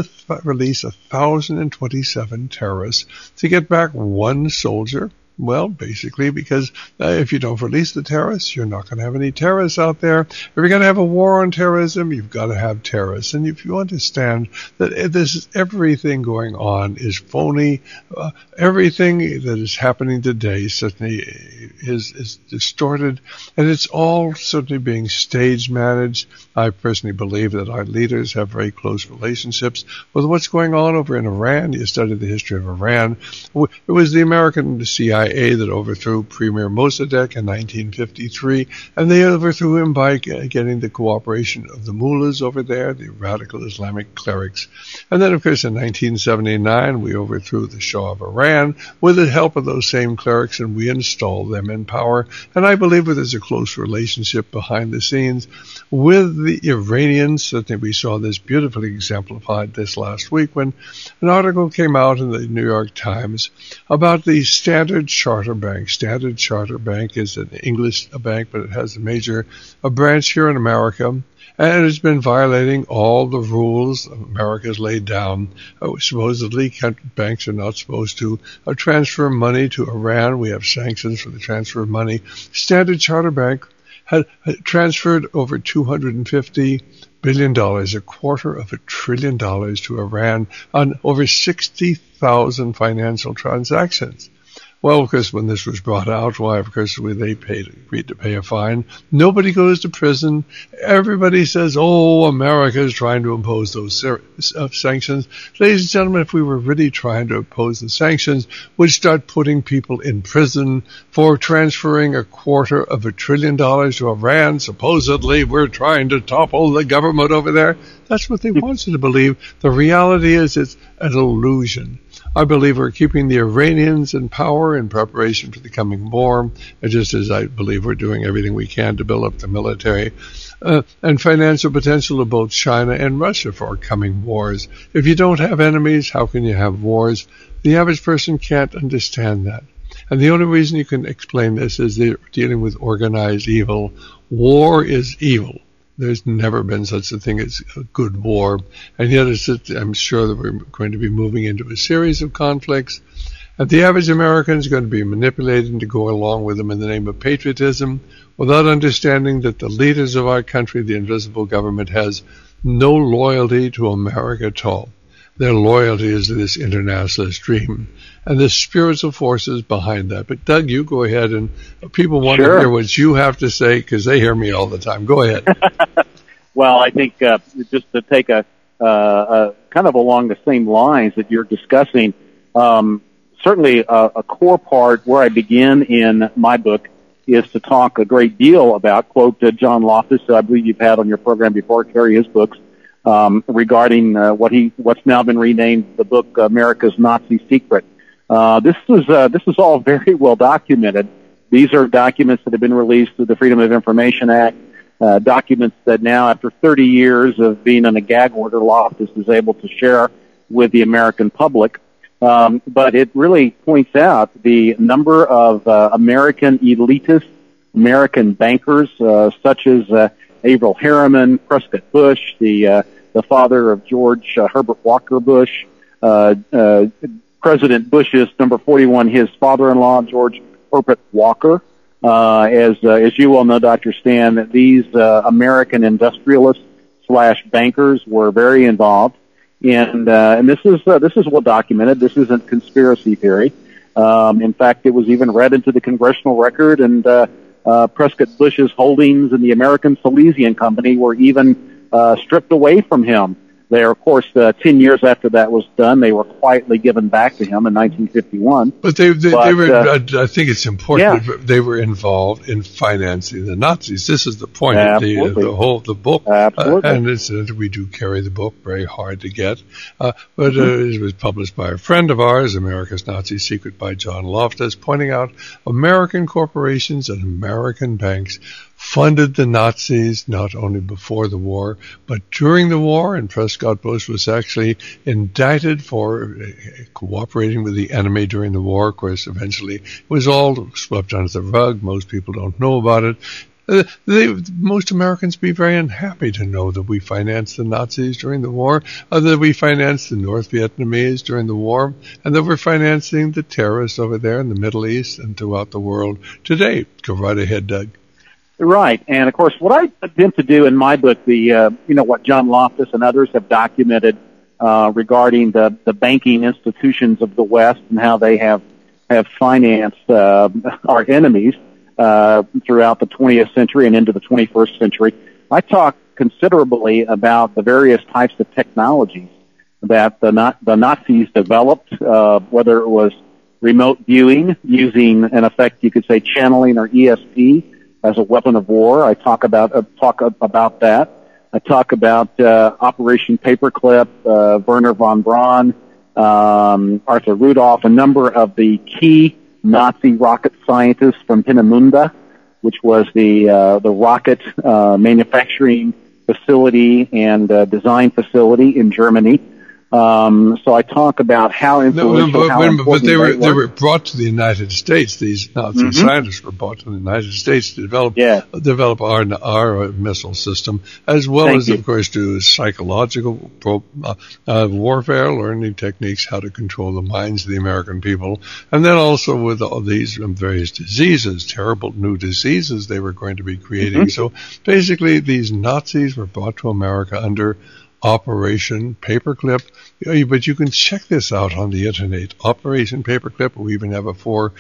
1,027 terrorists to get back one soldier? Well, basically because if you don't release the terrorists, you're not going to have any terrorists out there. If you're going to have a war on terrorism, you've got to have terrorists. And if you understand that everything going on is phony, everything that is happening today certainly is distorted, and it's all certainly being stage managed. I personally believe that our leaders have very close relationships with what's going on over in Iran. You study the history of Iran. It was the American CIA that overthrew Premier Mossadegh in 1953, and they overthrew him by getting the cooperation of the mullahs over there, the radical Islamic clerics. And then, of course, in 1979, we overthrew the Shah of Iran with the help of those same clerics, and we installed them in power. And I believe that there's a close relationship behind the scenes with the Iranians. Certainly, we saw this beautifully exemplified this last week when an article came out in the New York Times about the Standard Chartered Bank. Standard Chartered Bank is an English bank, but it has a branch here in America, and it has been violating all the rules America's laid down. Supposedly, banks are not supposed to transfer money to Iran. We have sanctions for the transfer of money. Standard Chartered Bank had transferred over $250 billion, $250 billion to Iran on over 60,000 financial transactions. Well, of course, when this was brought out, they agreed to pay a fine. Nobody goes to prison. Everybody says, America is trying to impose those sanctions. Ladies and gentlemen, if we were really trying to impose the sanctions, we'd start putting people in prison for transferring $250 billion to Iran. Supposedly, we're trying to topple the government over there. That's what they want you to believe. The reality is it's an illusion. I believe we're keeping the Iranians in power in preparation for the coming war, just as I believe we're doing everything we can to build up the military and financial potential of both China and Russia for coming wars. If you don't have enemies, how can you have wars? The average person can't understand that. And the only reason you can explain this is they're dealing with organized evil. War is evil. There's never been such a thing as a good war. And yet I'm sure that we're going to be moving into a series of conflicts. And the average American is going to be manipulated to go along with them in the name of patriotism without understanding that the leaders of our country, the invisible government, has no loyalty to America at all. Their loyalty is to this internationalist dream and the spiritual forces behind that. But Doug, you go ahead, and people want to hear what you have to say because they hear me all the time. Go ahead. Well, I think just to take a kind of along the same lines that you're discussing, certainly a core part where I begin in my book is to talk a great deal about, quote, John Loftus, who I believe you've had on your program before, carry his books, regarding what's now been renamed the book America's Nazi Secret. This is all very well documented. These are documents that have been released through the Freedom of Information Act, documents that now, after 30 years of being on a gag order, Loftus is able to share with the American public. But it really points out the number of American elitists, American bankers, such as Averell Harriman, Prescott Bush, the father of George Herbert Walker Bush, President Bush's number 41, his father-in-law, George Herbert Walker. As you well know, Dr. Stan, these American industrialists / bankers were very involved, and this is well documented. This isn't conspiracy theory. In fact, it was even read into the congressional record, and Prescott Bush's holdings in the American Silesian Company were even stripped away from him there. Of course, 10 years after that was done, they were quietly given back to him in 1951. But they were, I think it's important, they were involved in financing the Nazis. This is the point of the book. Absolutely. And incidentally, we do carry the book, very hard to get. But it was published by a friend of ours, America's Nazi Secret by John Loftus, pointing out American corporations and American banks funded the Nazis not only before the war, but during the war, and Prescott Bush was actually indicted for cooperating with the enemy during the war. Of course, eventually it was all swept under the rug. Most people don't know about it. Most Americans be very unhappy to know that we financed the Nazis during the war, that we financed the North Vietnamese during the war, and that we're financing the terrorists over there in the Middle East and throughout the world today. Go right ahead, Doug. Right, and of course, what I attempt to do in my book, what John Loftus and others have documented regarding the banking institutions of the West and how they have financed our enemies throughout the 20th century and into the 21st century. I talk considerably about the various types of technologies that the Nazis developed, whether it was remote viewing using, in effect, you could say channeling or ESP as a weapon of war. I talk about that. I talk about Operation Paperclip, Werner von Braun, Arthur Rudolph, a number of the key Nazi rocket scientists from Peenemünde, which was the rocket manufacturing facility and design facility in Germany. So I talk about how influential, but they were brought to the United States. These Nazi scientists were brought to the United States to develop our missile system, as well as, of course, do psychological warfare, learning techniques, how to control the minds of the American people, and then also with all these various diseases, terrible new diseases they were going to be creating. So basically, these Nazis were brought to America under Operation Paperclip, but you can check this out on the internet. Operation Paperclip. We even have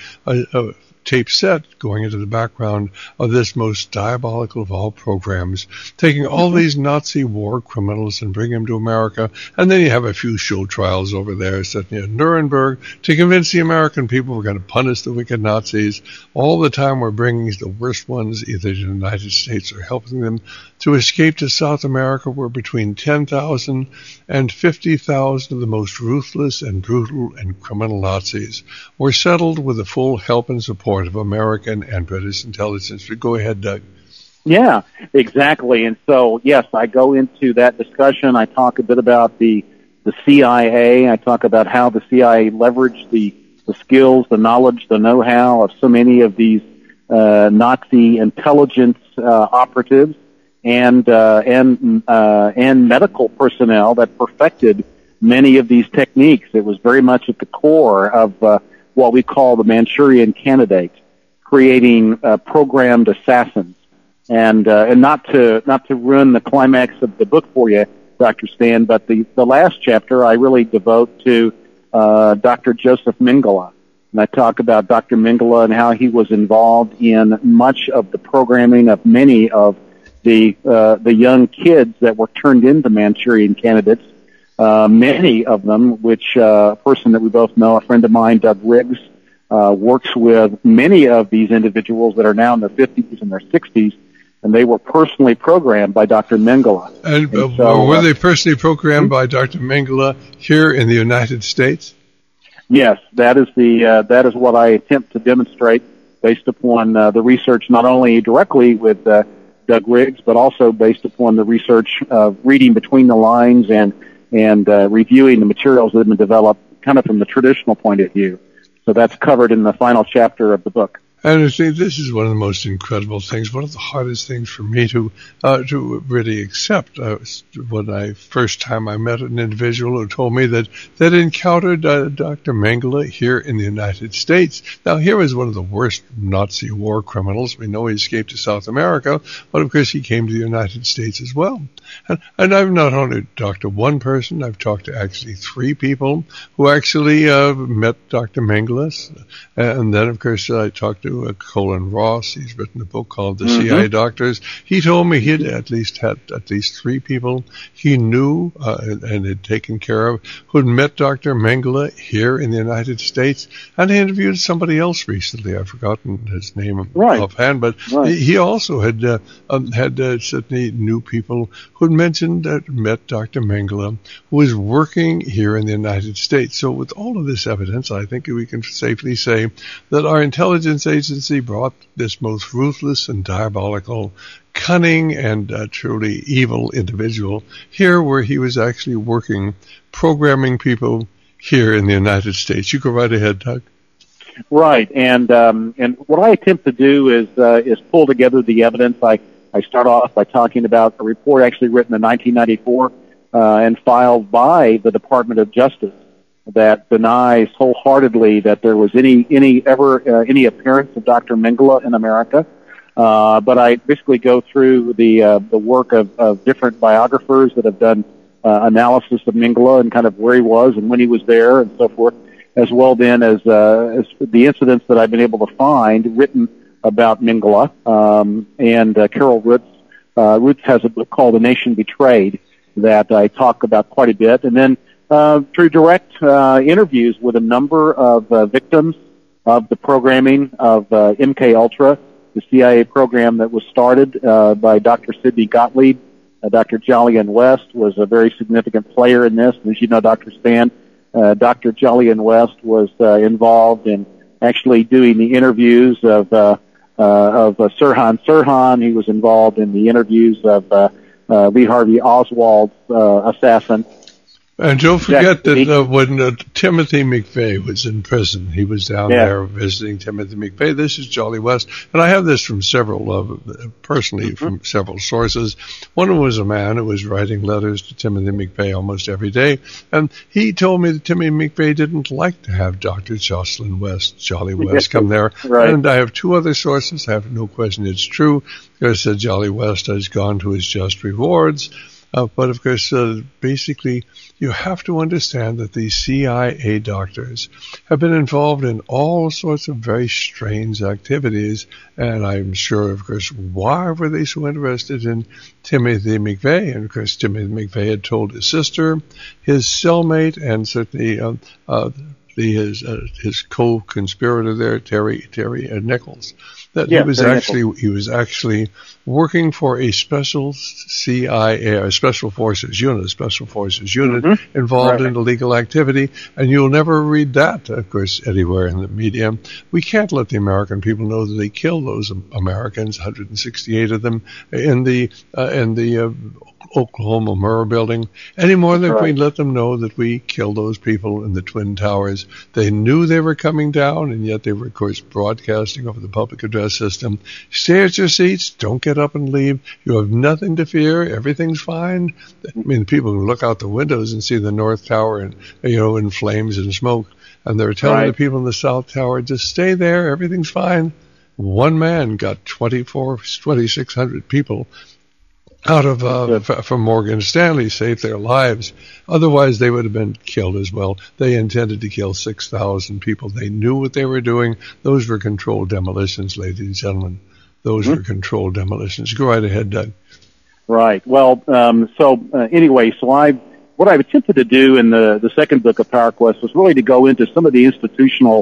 a tape set going into the background of this most diabolical of all programs, taking all these Nazi war criminals and bringing them to America, and then you have a few show trials over there set near Nuremberg to convince the American people we're going to punish the wicked Nazis. All the time we're bringing the worst ones either to the United States or helping them to escape to South America, where between 10,000 and 50,000 of the most ruthless and brutal and criminal Nazis were settled with the full help and support of American and British intelligence. But go ahead, Doug. Yeah, exactly. And so, yes, I go into that discussion. I talk a bit about the CIA. I talk about how the CIA leveraged the skills, the knowledge, the know-how of so many of these Nazi intelligence operatives and medical personnel that perfected many of these techniques. It was very much at the core of what we call the Manchurian Candidate, creating programmed assassins. And not to ruin the climax of the book for you, Dr. Stan, but the last chapter I really devote to Dr. Joseph Mengele. And I talk about Dr. Mengele and how he was involved in much of the programming of many of the young kids that were turned into Manchurian Candidates. Many of them, which a person that we both know, a friend of mine, Doug Riggs, works with many of these individuals that are now in their 50s and their 60s, and they were personally programmed by Dr. Mengele. And so, were they personally programmed by Dr. Mengele here in the United States? Yes, that is what I attempt to demonstrate based upon the research, not only directly with Doug Riggs, but also based upon the research of reading between the lines and reviewing the materials that have been developed kind of from the traditional point of view. So that's covered in the final chapter of the book. And I think this is one of the most incredible things, one of the hardest things for me to really accept. When I first time I met an individual who told me that encountered Dr. Mengele here in the United States. Now, here was one of the worst Nazi war criminals. We know he escaped to South America, but of course he came to the United States as well. And I've not only talked to one person, I've talked to actually 3 people who actually met Dr. Mengele. And then, of course, I talked to to Colin Ross. He's written a book called The CIA Doctors. He told me he had at least three people he knew and had taken care of who had met Dr. Mengele here in the United States. And he interviewed somebody else recently. I've forgotten his name offhand, but he also had certainly knew people who had mentioned that met Dr. Mengele, who was working here in the United States. So with all of this evidence, I think we can safely say that our intelligence agency brought this most ruthless and diabolical, cunning and truly evil individual here where he was actually working, programming people here in the United States. You go right ahead, Doug. Right, and what I attempt to do is pull together the evidence. I start off by talking about a report actually written in 1994 and filed by the Department of Justice that denies wholeheartedly that there was any appearance of Dr. Mengele in America. But I basically go through the work of different biographers that have done analysis of Mengele and kind of where he was and when he was there and so forth, as well then as the incidents that I've been able to find written about Mengele. And Carol Roots has a book called The Nation Betrayed that I talk about quite a bit. And then through direct interviews with a number of victims of the programming of MK Ultra, the CIA program that was started by Dr. Sidney Gottlieb. Dr. Jolyon West was a very significant player in this. As you know, Dr. Stan, Dr. Jolyon West was involved in actually doing the interviews of Sirhan Sirhan. He was involved in the interviews of Lee Harvey Oswald's assassin. And don't forget that when Timothy McVeigh was in prison, he was down there visiting Timothy McVeigh. This is Jolly West. And I have this from several sources. One was a man who was writing letters to Timothy McVeigh almost every day. And he told me that Timothy McVeigh didn't like to have Dr. Jolly West come there. Right. And I have two other sources. I have no question it's true. There's Jolly West has gone to his just rewards. But of course, basically, you have to understand that these CIA doctors have been involved in all sorts of very strange activities. And I'm sure, of course, why were they so interested in Timothy McVeigh? And of course, Timothy McVeigh had told his sister, his cellmate, and certainly his co-conspirator there, Terry Nichols, that he was actually working for a special CIA, special forces unit involved in illegal activity, and you'll never read that, of course, anywhere in the media. We can't let the American people know that they killed those Americans, 168 of them, in the Oklahoma Murrah building, any more than we let them know that we killed those people in the Twin Towers. They knew they were coming down, and yet they were, of course, broadcasting over the public address system. Stay at your seats. Don't get up and leave. You have nothing to fear. Everything's fine. I mean, people can look out the windows and see the North Tower in flames and smoke, and they're telling the people in the South Tower, just stay there. Everything's fine. One man got 2,600 people out of from Morgan Stanley, saved their lives. Otherwise, they would have been killed as well. They intended to kill 6,000 people. They knew what they were doing. Those were controlled demolitions, ladies and gentlemen. Those were controlled demolitions. Go right ahead, Doug. Right. Well, anyway, what I've attempted to do in the second book of Power Quest was really to go into some of the institutional,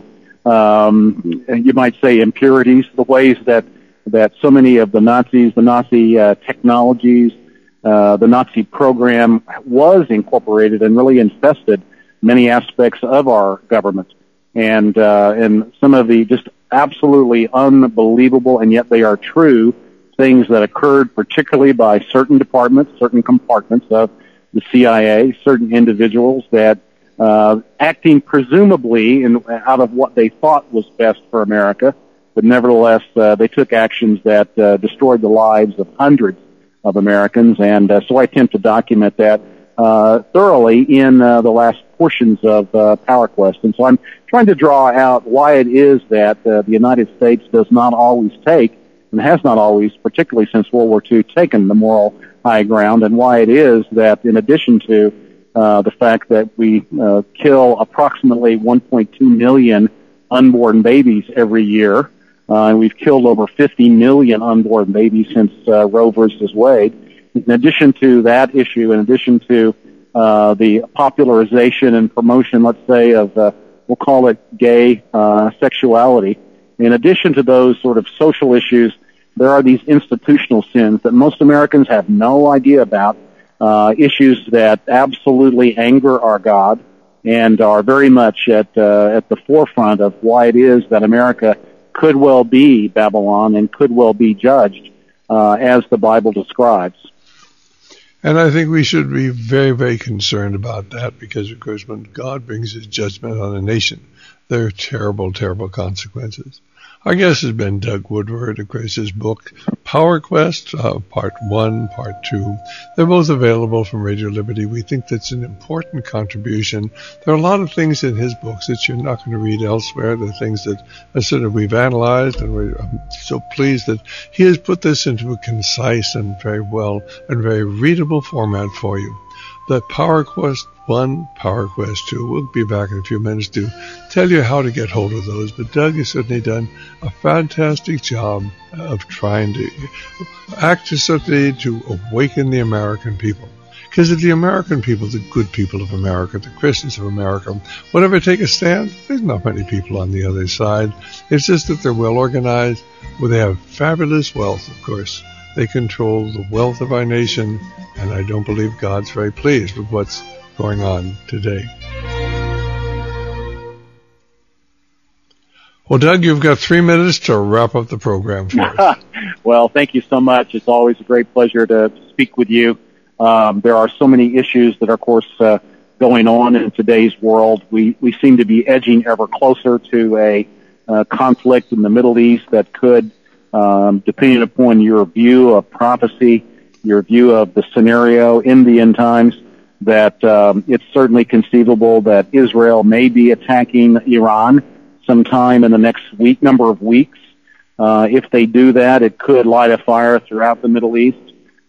you might say, impurities, the ways that so many of the Nazi technologies, the Nazi program was incorporated and really infested many aspects of our government. And some of the just absolutely unbelievable, and yet they are true, things that occurred particularly by certain departments, certain compartments of the CIA, certain individuals that acting presumably out of what they thought was best for America, but nevertheless, they took actions that destroyed the lives of hundreds of Americans, and so I attempt to document that thoroughly in the last portions of Power Quest. And so I'm trying to draw out why it is that the United States does not always take, and has not always, particularly since World War II, taken the moral high ground, and why it is that in addition to the fact that we kill approximately 1.2 million unborn babies every year, and we've killed over 50 million unborn babies since Roe versus Wade. In addition to that issue, in addition to the popularization and promotion, let's say, of we'll call it gay sexuality, in addition to those sort of social issues, there are these institutional sins that most Americans have no idea about, issues that absolutely anger our God and are very much at the forefront of why it is that America could well be Babylon and could well be judged as the Bible describes. And I think we should be very, very concerned about that because, of course, when God brings his judgment on a nation, there are terrible, terrible consequences. Our guest has been Doug Woodward. Of course, his book, Power Quest, Part 1, Part 2. They're both available from Radio Liberty. We think that's an important contribution. There are a lot of things in his books that you're not going to read elsewhere. The things that sort of we've analyzed, and we're so pleased that he has put this into a concise and very well and very readable format for you. The Power Quest 1, Power Quest 2. We'll be back in a few minutes to tell you how to get hold of those. But Doug has certainly done a fantastic job of trying to act certainly to awaken the American people. Because if the American people, the good people of America, the Christians of America, whatever take a stand, there's not many people on the other side. It's just that they're well organized. Well, they have fabulous wealth, of course. They control the wealth of our nation, and I don't believe God's very pleased with what's going on today. Well, Doug, you've got 3 minutes to wrap up the program for us. Well, thank you so much. It's always a great pleasure to speak with you. There are so many issues that are, of course, going on in today's world. We seem to be edging ever closer to a conflict in the Middle East that could, depending upon your view of prophecy, your view of the scenario in the end times, that it's certainly conceivable that Israel may be attacking Iran sometime in the next number of weeks. If they do that, it could light a fire throughout the Middle East.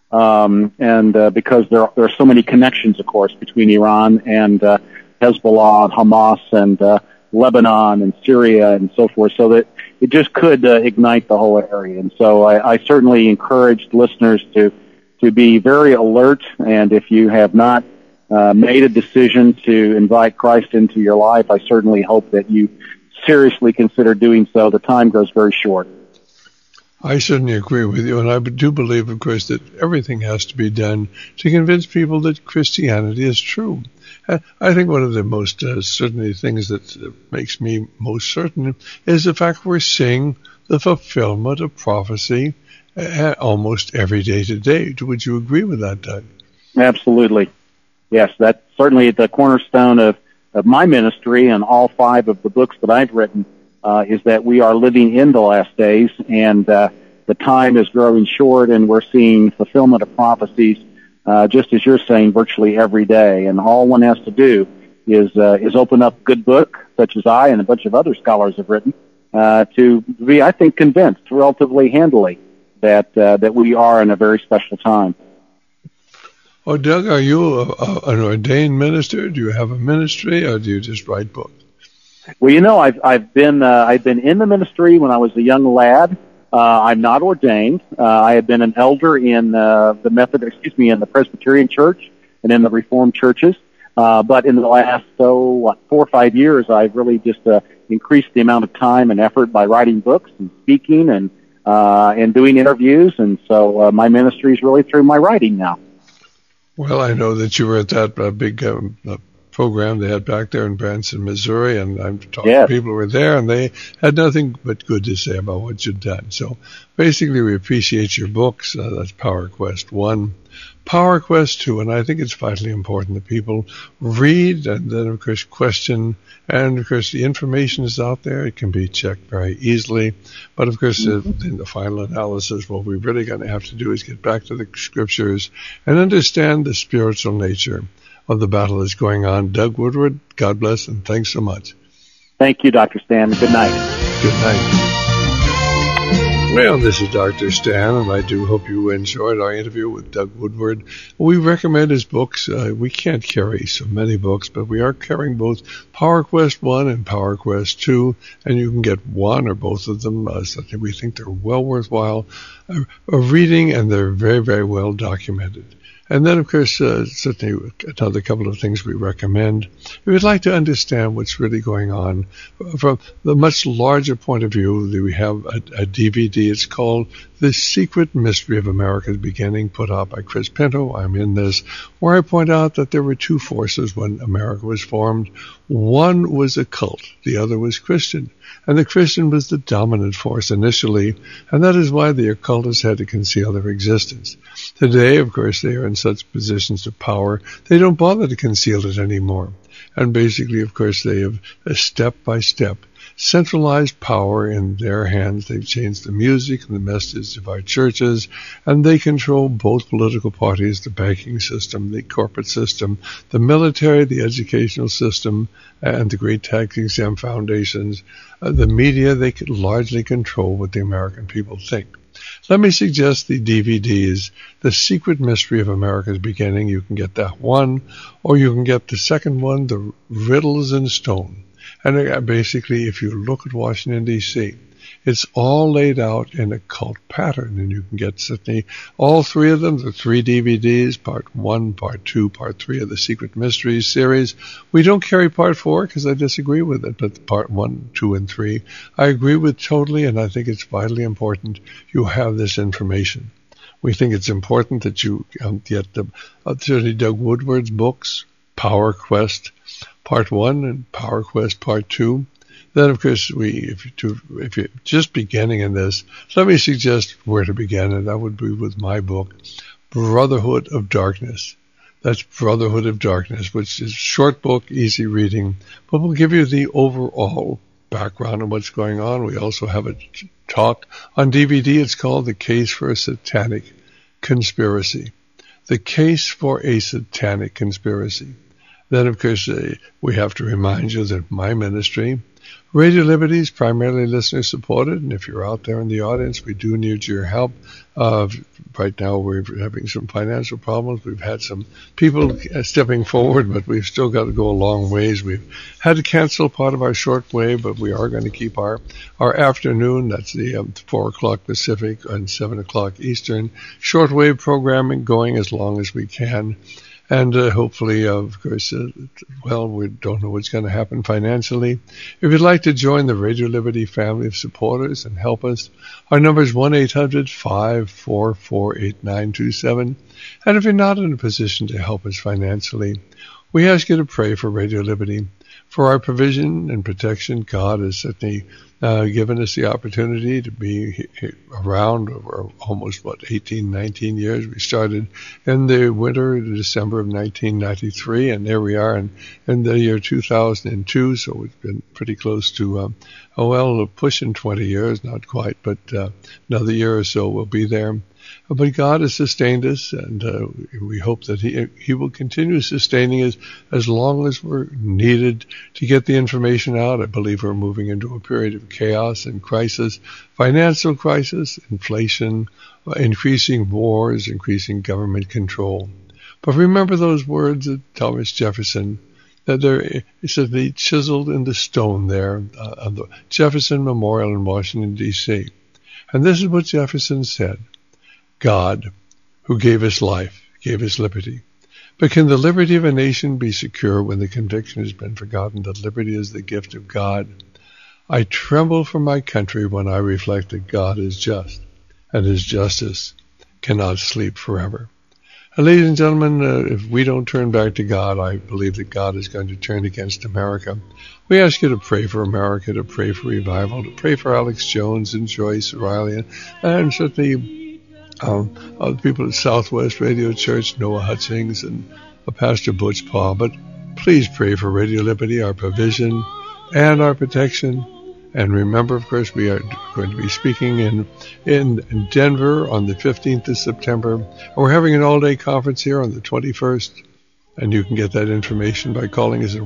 Because there are so many connections, of course, between Iran and Hezbollah and Hamas and Lebanon and Syria and so forth, so that it just could ignite the whole area. And so I certainly encourage listeners to be very alert, and if you have not made a decision to invite Christ into your life, I certainly hope that you seriously consider doing so. The time goes very short. I certainly agree with you, and I do believe, of course, that everything has to be done to convince people that Christianity is true. I think one of the most certainly things that makes me most certain is the fact we're seeing the fulfillment of prophecy almost every day today. Would you agree with that, Doug? Absolutely. Yes, that's certainly the cornerstone of my ministry and all 5 of the books that I've written, is that we are living in the last days, and the time is growing short, and we're seeing fulfillment of prophecies, just as you're saying, virtually every day. And all one has to do is open up a good book, such as I and a bunch of other scholars have written, to be, I think, convinced relatively handily that we are in a very special time. Oh, Doug, are you an ordained minister? Do you have a ministry, or do you just write books? Well, you know, I've been in the ministry when I was a young lad. I'm not ordained. I have been an elder in in the Presbyterian Church and in the Reformed churches. But in the last 4 or 5 years, I've really just increased the amount of time and effort by writing books and speaking and doing interviews. And so my ministry is really through my writing now. Well, I know that you were at that big program they had back there in Branson, Missouri, and I've talked to people who were there, and they had nothing but good to say about what you'd done. So basically, we appreciate your books. That's Power Quest 1. Power Quest 2, and I think it's vitally important that people read and then, of course, question. And, of course, the information is out there. It can be checked very easily. But, of course, in the final analysis, what we're really going to have to do is get back to the Scriptures and understand the spiritual nature of the battle that's going on. Doug Woodward, God bless, and thanks so much. Thank you, Dr. Stan. Good night. Good night. Well, this is Dr. Stan, and I do hope you enjoyed our interview with Doug Woodward. We recommend his books. We can't carry so many books, but we are carrying both Power Quest 1 and Power Quest 2, and you can get one or both of them. Something we think they're well worthwhile reading, and they're very, very well documented. And then, of course, certainly another couple of things we recommend. If you'd like to understand what's really going on from the much larger point of view, we have a DVD. It's called The Secret Mystery of America's Beginning, put out by Chris Pinto. I'm in this, where I point out that there were two forces when America was formed. One was occult, the other was Christian. And the Christian was the dominant force initially, and that is why the occultists had to conceal their existence. Today, of course, they are in such positions of power, they don't bother to conceal it anymore. And basically, of course, they have, step by step, centralized power in their hands. They've changed the music and the message of our churches, and they control both political parties, the banking system, the corporate system, the military, the educational system, and the great tax-exempt foundations. The media, they could largely control what the American people think. Let me suggest the DVDs, The Secret Mystery of America's Beginning. You can get that one, or you can get the second one, The Riddles in Stone. And basically, if you look at Washington, D.C., it's all laid out in a cult pattern, and you can get certainly all three of them, the three DVDs, Part 1, Part 2, Part 3 of the Secret Mysteries series. We don't carry Part 4 because I disagree with it, but Part 1, 2, and 3, I agree with totally, and I think it's vitally important you have this information. We think it's important that you get certainly Doug Woodward's books, Power Quest Part 1 and Power Quest Part 2. Then, of course, if you're just beginning in this, let me suggest where to begin, and that would be with my book, Brotherhood of Darkness. That's Brotherhood of Darkness, which is a short book, easy reading, but will give you the overall background of what's going on. We also have a talk on DVD. It's called The Case for a Satanic Conspiracy. The Case for a Satanic Conspiracy. Then, of course, we have to remind you that my ministry, Radio Liberty, is primarily listener-supported, and if you're out there in the audience, we do need your help. Right now, we're having some financial problems. We've had some people stepping forward, but we've still got to go a long ways. We've had to cancel part of our shortwave, but we are going to keep our afternoon, that's the 4 o'clock Pacific and 7 o'clock Eastern, shortwave programming going as long as we can. And hopefully, of course, we don't know what's going to happen financially. If you'd like to join the Radio Liberty family of supporters and help us, our number is 1-800-544-8927. And if you're not in a position to help us financially, we ask you to pray for Radio Liberty. For our provision and protection, God has certainly given us the opportunity to be around over almost, 18, 19 years. We started in the winter, December of 1993, and there we are in the year 2002, so it's been pretty close to, pushing 20 years, not quite, but another year or so we'll be there. But God has sustained us, and we hope that He will continue sustaining us as long as we're needed to get the information out. I believe we're moving into a period of chaos and crisis, financial crisis, inflation, increasing wars, increasing government control. But remember those words of Thomas Jefferson, that it said they chiseled in the stone there on the Jefferson Memorial in Washington, D.C. And this is what Jefferson said. God, who gave us life, gave us liberty. But can the liberty of a nation be secure when the conviction has been forgotten that liberty is the gift of God? I tremble for my country when I reflect that God is just, and His justice cannot sleep forever. And ladies and gentlemen, if we don't turn back to God, I believe that God is going to turn against America. We ask you to pray for America, to pray for revival, to pray for Alex Jones and Joyce Riley, and certainly the people at Southwest Radio Church, Noah Hutchings, and Pastor Butch Paul. But please pray for Radio Liberty, our provision and our protection. And remember, of course, we are going to be speaking in Denver on the 15th of September. And we're having an all-day conference here on the 21st. And you can get that information by calling us at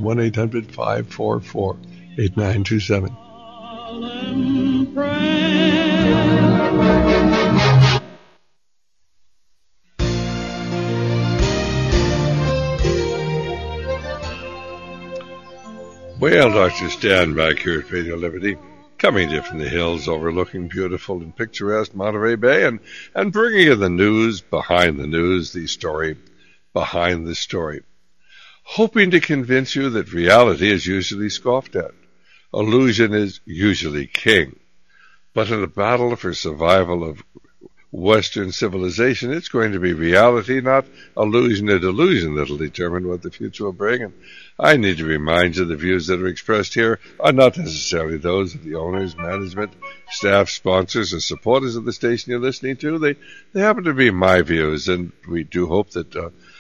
1-800-544-8927. Well, Dr. Stan back here at Radio Liberty, coming to you from the hills overlooking beautiful and picturesque Monterey Bay and bringing you the news, the story behind the story. Hoping to convince you that reality is usually scoffed at. Illusion is usually king. But in a battle for survival of Western civilization, it's going to be reality, not illusion or delusion, that'll determine what the future will bring. And I need to remind you the views that are expressed here are not necessarily those of the owners, management, staff, sponsors, or supporters of the station you're listening to. They happen to be my views, and we do hope that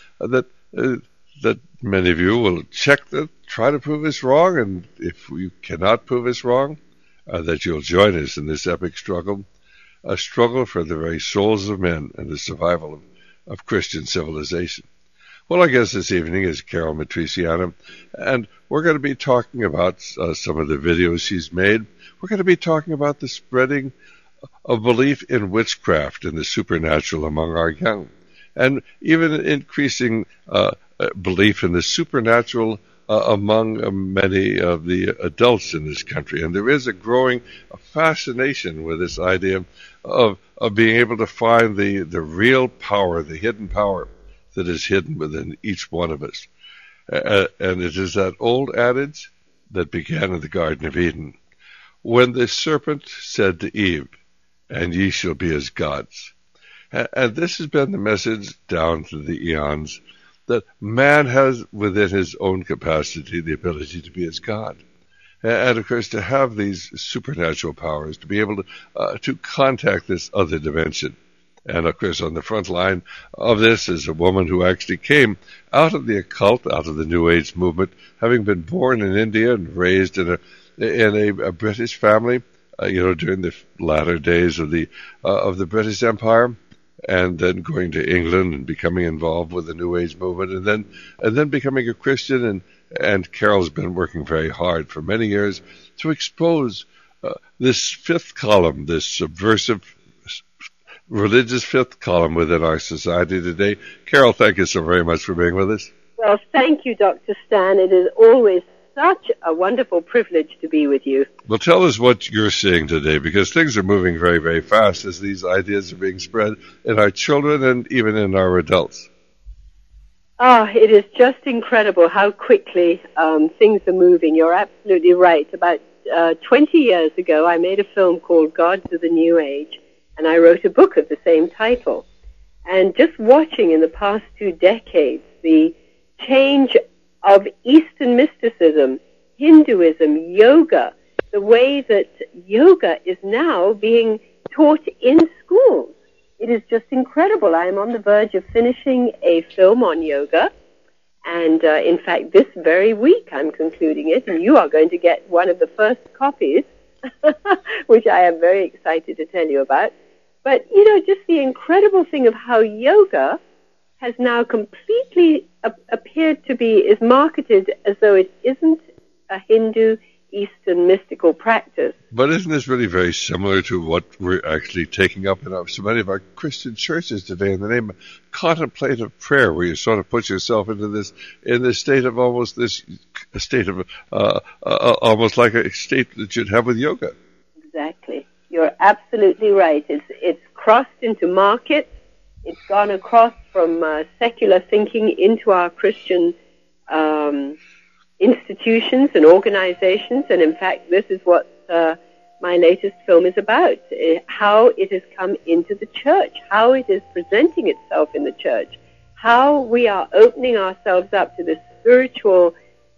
many of you will try to prove us wrong, and if you cannot prove us wrong, that you'll join us in this epic struggle, a struggle for the very souls of men and the survival of Christian civilization. Well, our guest this evening is Carol Matriciana, and we're going to be talking about some of the videos she's made. We're going to be talking about the spreading of belief in witchcraft and the supernatural among our young, and even increasing belief in the supernatural among many of the adults in this country. And there is a growing fascination with this idea of being able to find the real power, the hidden power that is hidden within each one of us. And it is that old adage that began in the Garden of Eden, when the serpent said to Eve, "And ye shall be as gods." And this has been the message down through the eons, that man has within his own capacity the ability to be as God. And of course, to have these supernatural powers, to be able to contact this other dimension. And of course, on the front line of this is a woman who actually came out of the occult, out of the New Age movement, having been born in India and raised in a British family, during the latter days of the British Empire, and then going to England and becoming involved with the New Age movement, and then becoming a Christian. And Carol's been working very hard for many years to expose this fifth column, this subversive religious fifth column within our society today. Carol, thank you so very much for being with us. Well, thank you, Dr. Stan. It is always such a wonderful privilege to be with you. Well, tell us what you're seeing today, because things are moving very, very fast as these ideas are being spread in our children and even in our adults. It is just incredible how quickly things are moving. You're absolutely right. About 20 years ago, I made a film called Gods of the New Age, and I wrote a book of the same title. And just watching in the past 2 decades the change of Eastern mysticism, Hinduism, yoga, the way that yoga is now being taught in schools. It is just incredible. I am on the verge of finishing a film on yoga, and in fact, this very week I'm concluding it, and you are going to get one of the first copies, which I am very excited to tell you about. But, just the incredible thing of how yoga has now completely appeared to be, is marketed as though it isn't a Hindu Eastern mystical practice. But isn't this really very similar to what we're actually taking up in so many of our Christian churches today in the name of contemplative prayer, where you sort of put yourself into this state of almost like a state that you'd have with yoga? Exactly. You're absolutely right. It's crossed into markets. It's gone across from secular thinking into our Christian institutions and organizations, and in fact, this is what my latest film is about, how it has come into the church, how it is presenting itself in the church, how we are opening ourselves up to this spiritual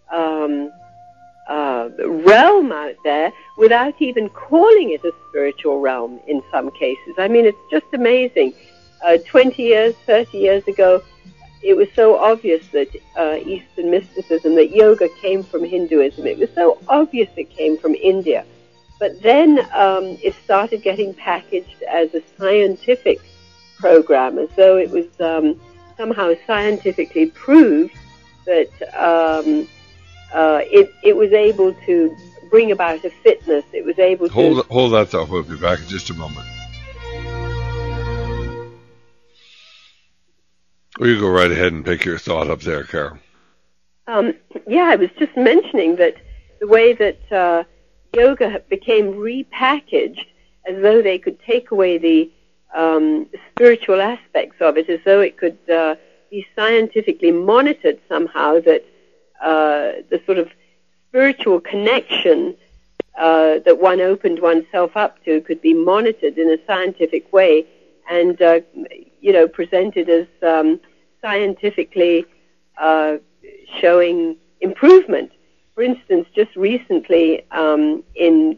realm out there without even calling it a spiritual realm in some cases. I mean, it's just amazing. 20 years, 30 years ago, it was so obvious that Eastern mysticism, that yoga came from Hinduism. It was so obvious it came from India. But then it started getting packaged as a scientific program, as though it was somehow scientifically proved that it was able to bring about a fitness. It was able to... Hold that thought. We'll be back in just a moment. Well, you go right ahead and pick your thought up there, Carol. Yeah, I was just mentioning that the way that yoga became repackaged as though they could take away the spiritual aspects of it, as though it could be scientifically monitored somehow, that the sort of spiritual connection that one opened oneself up to could be monitored in a scientific way and, presented as scientifically showing improvement. For instance, just recently in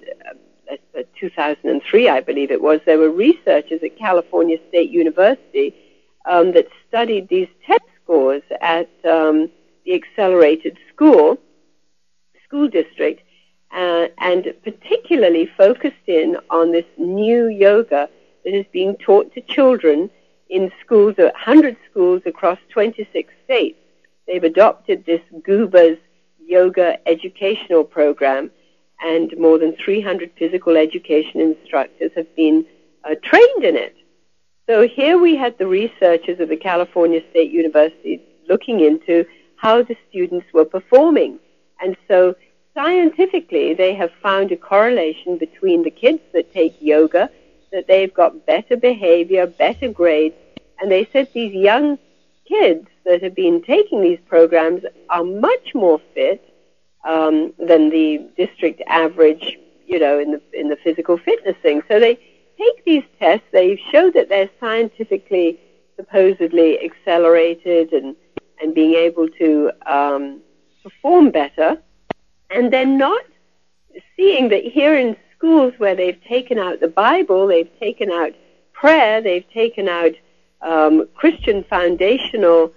2003, I believe it was, there were researchers at California State University that studied these test scores at the accelerated school district and particularly focused in on this new yoga that is being taught to children in schools, 100 schools across 26 states. They've adopted this GUBA's yoga educational program, and more than 300 physical education instructors have been trained in it. So here we had the researchers of the California State University looking into how the students were performing. And so scientifically, they have found a correlation between the kids that take yoga, that they've got better behavior, better grades, and they said these young kids that have been taking these programs are much more fit than the district average, in the physical fitness thing. So they take these tests, they show that they're scientifically, supposedly accelerated and being able to perform better, and they're not seeing that here in schools where they've taken out the Bible, they've taken out prayer, they've taken out Christian foundational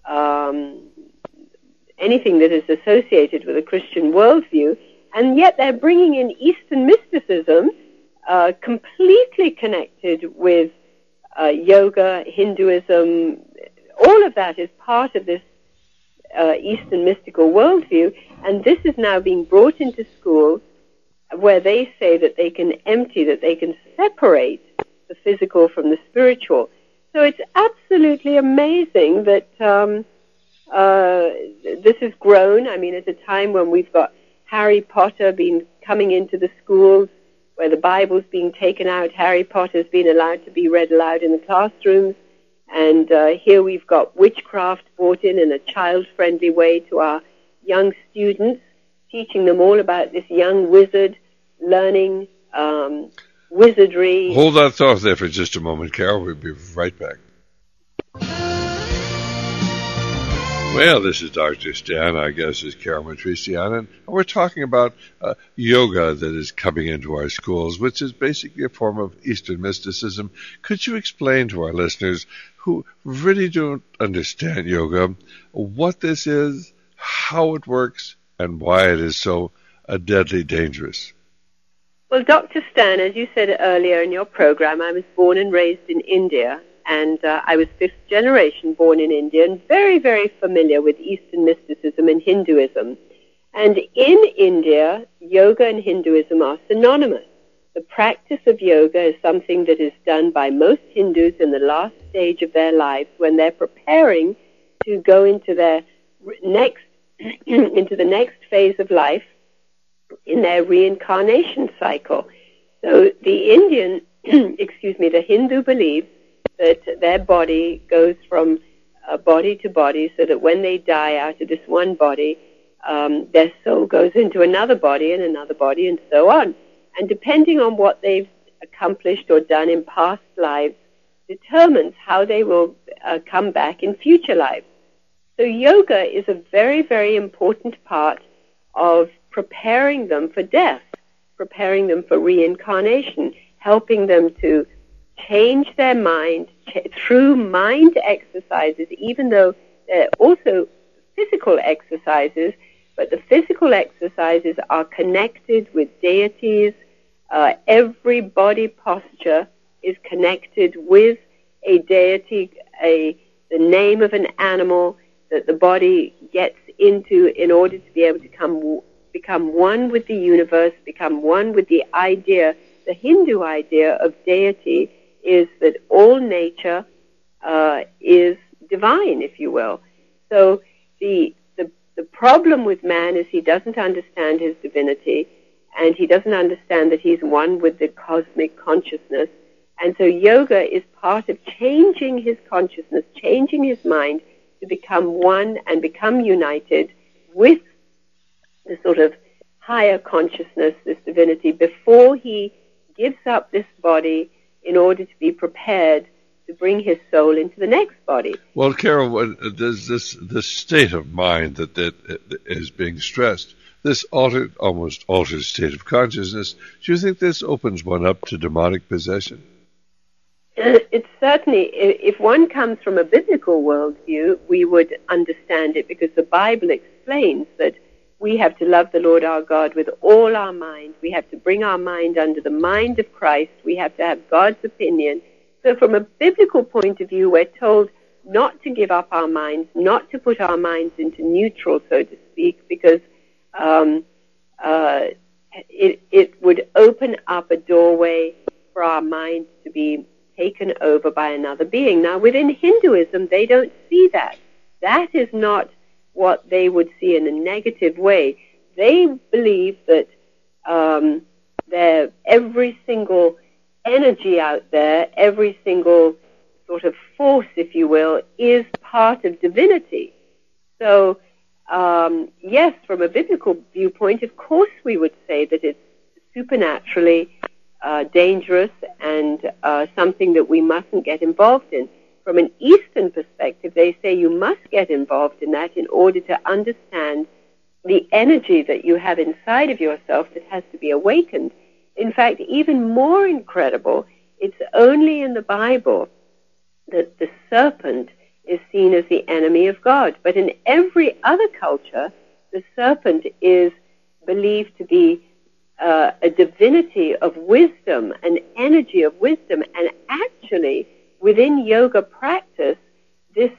anything that is associated with a Christian worldview, and yet they're bringing in Eastern mysticism, completely connected with yoga, Hinduism. All of that is part of this Eastern mystical worldview, and this is now being brought into schools where they say that they can empty, that they can separate the physical from the spiritual. So it's absolutely amazing that this has grown. I mean, at a time when we've got Harry Potter coming into the schools, where the Bible's being taken out, Harry Potter's been allowed to be read aloud in the classrooms, and here we've got witchcraft brought in a child-friendly way to our young students, teaching them all about this young wizard, learning wizardry. Hold that thought there for just a moment, Carol. We'll be right back. Well, this is Dr. Stan. Our guest is Carol Matrician, and we're talking about yoga that is coming into our schools, which is basically a form of Eastern mysticism. Could you explain to our listeners who really don't understand yoga what this is, how it works, and why it is so deadly dangerous? Well, Dr. Stan, as you said earlier in your program, I was born and raised in India, and I was fifth generation born in India and very, very familiar with Eastern mysticism and Hinduism. And in India, yoga and Hinduism are synonymous. The practice of yoga is something that is done by most Hindus in the last stage of their lives when they're preparing to go into their into the next phase of life in their reincarnation cycle. So the the Hindu believes that their body goes from body to body, so that when they die out of this one body, their soul goes into another body and so on. And depending on what they've accomplished or done in past lives determines how they will come back in future lives. So yoga is a very, very important part of preparing them for death, preparing them for reincarnation, helping them to change their mind through mind exercises, even though they're also physical exercises, but the physical exercises are connected with deities. Every body posture is connected with a deity, the name of an animal that the body gets into in order to be able to become one with the universe, become one with the idea. The Hindu idea of deity is that all nature is divine, if you will. So the problem with man is he doesn't understand his divinity, and he doesn't understand that he's one with the cosmic consciousness. And so yoga is part of changing his consciousness, changing his mind to become one and become united with the sort of higher consciousness, this divinity, before he gives up this body in order to be prepared to bring his soul into the next body. Well, Carol, there's this state of mind that is being stressed, this almost altered state of consciousness. Do you think this opens one up to demonic possession? It's certainly, if one comes from a biblical worldview, we would understand it, because the Bible explains that we have to love the Lord our God with all our mind. We have to bring our mind under the mind of Christ. We have to have God's opinion. So from a biblical point of view, we're told not to give up our minds, not to put our minds into neutral, so to speak, because it would open up a doorway for our minds to be taken over by another being. Now, within Hinduism, they don't see that. That is not what they would see in a negative way. They believe that every single energy out there, every single sort of force, if you will, is part of divinity. So, yes, from a biblical viewpoint, of course we would say that it's supernaturally dangerous and something that we mustn't get involved in. From an Eastern perspective, they say you must get involved in that in order to understand the energy that you have inside of yourself that has to be awakened. In fact, even more incredible, it's only in the Bible that the serpent is seen as the enemy of God. But in every other culture, the serpent is believed to be a divinity of wisdom, an energy of wisdom. And actually, within yoga practice, this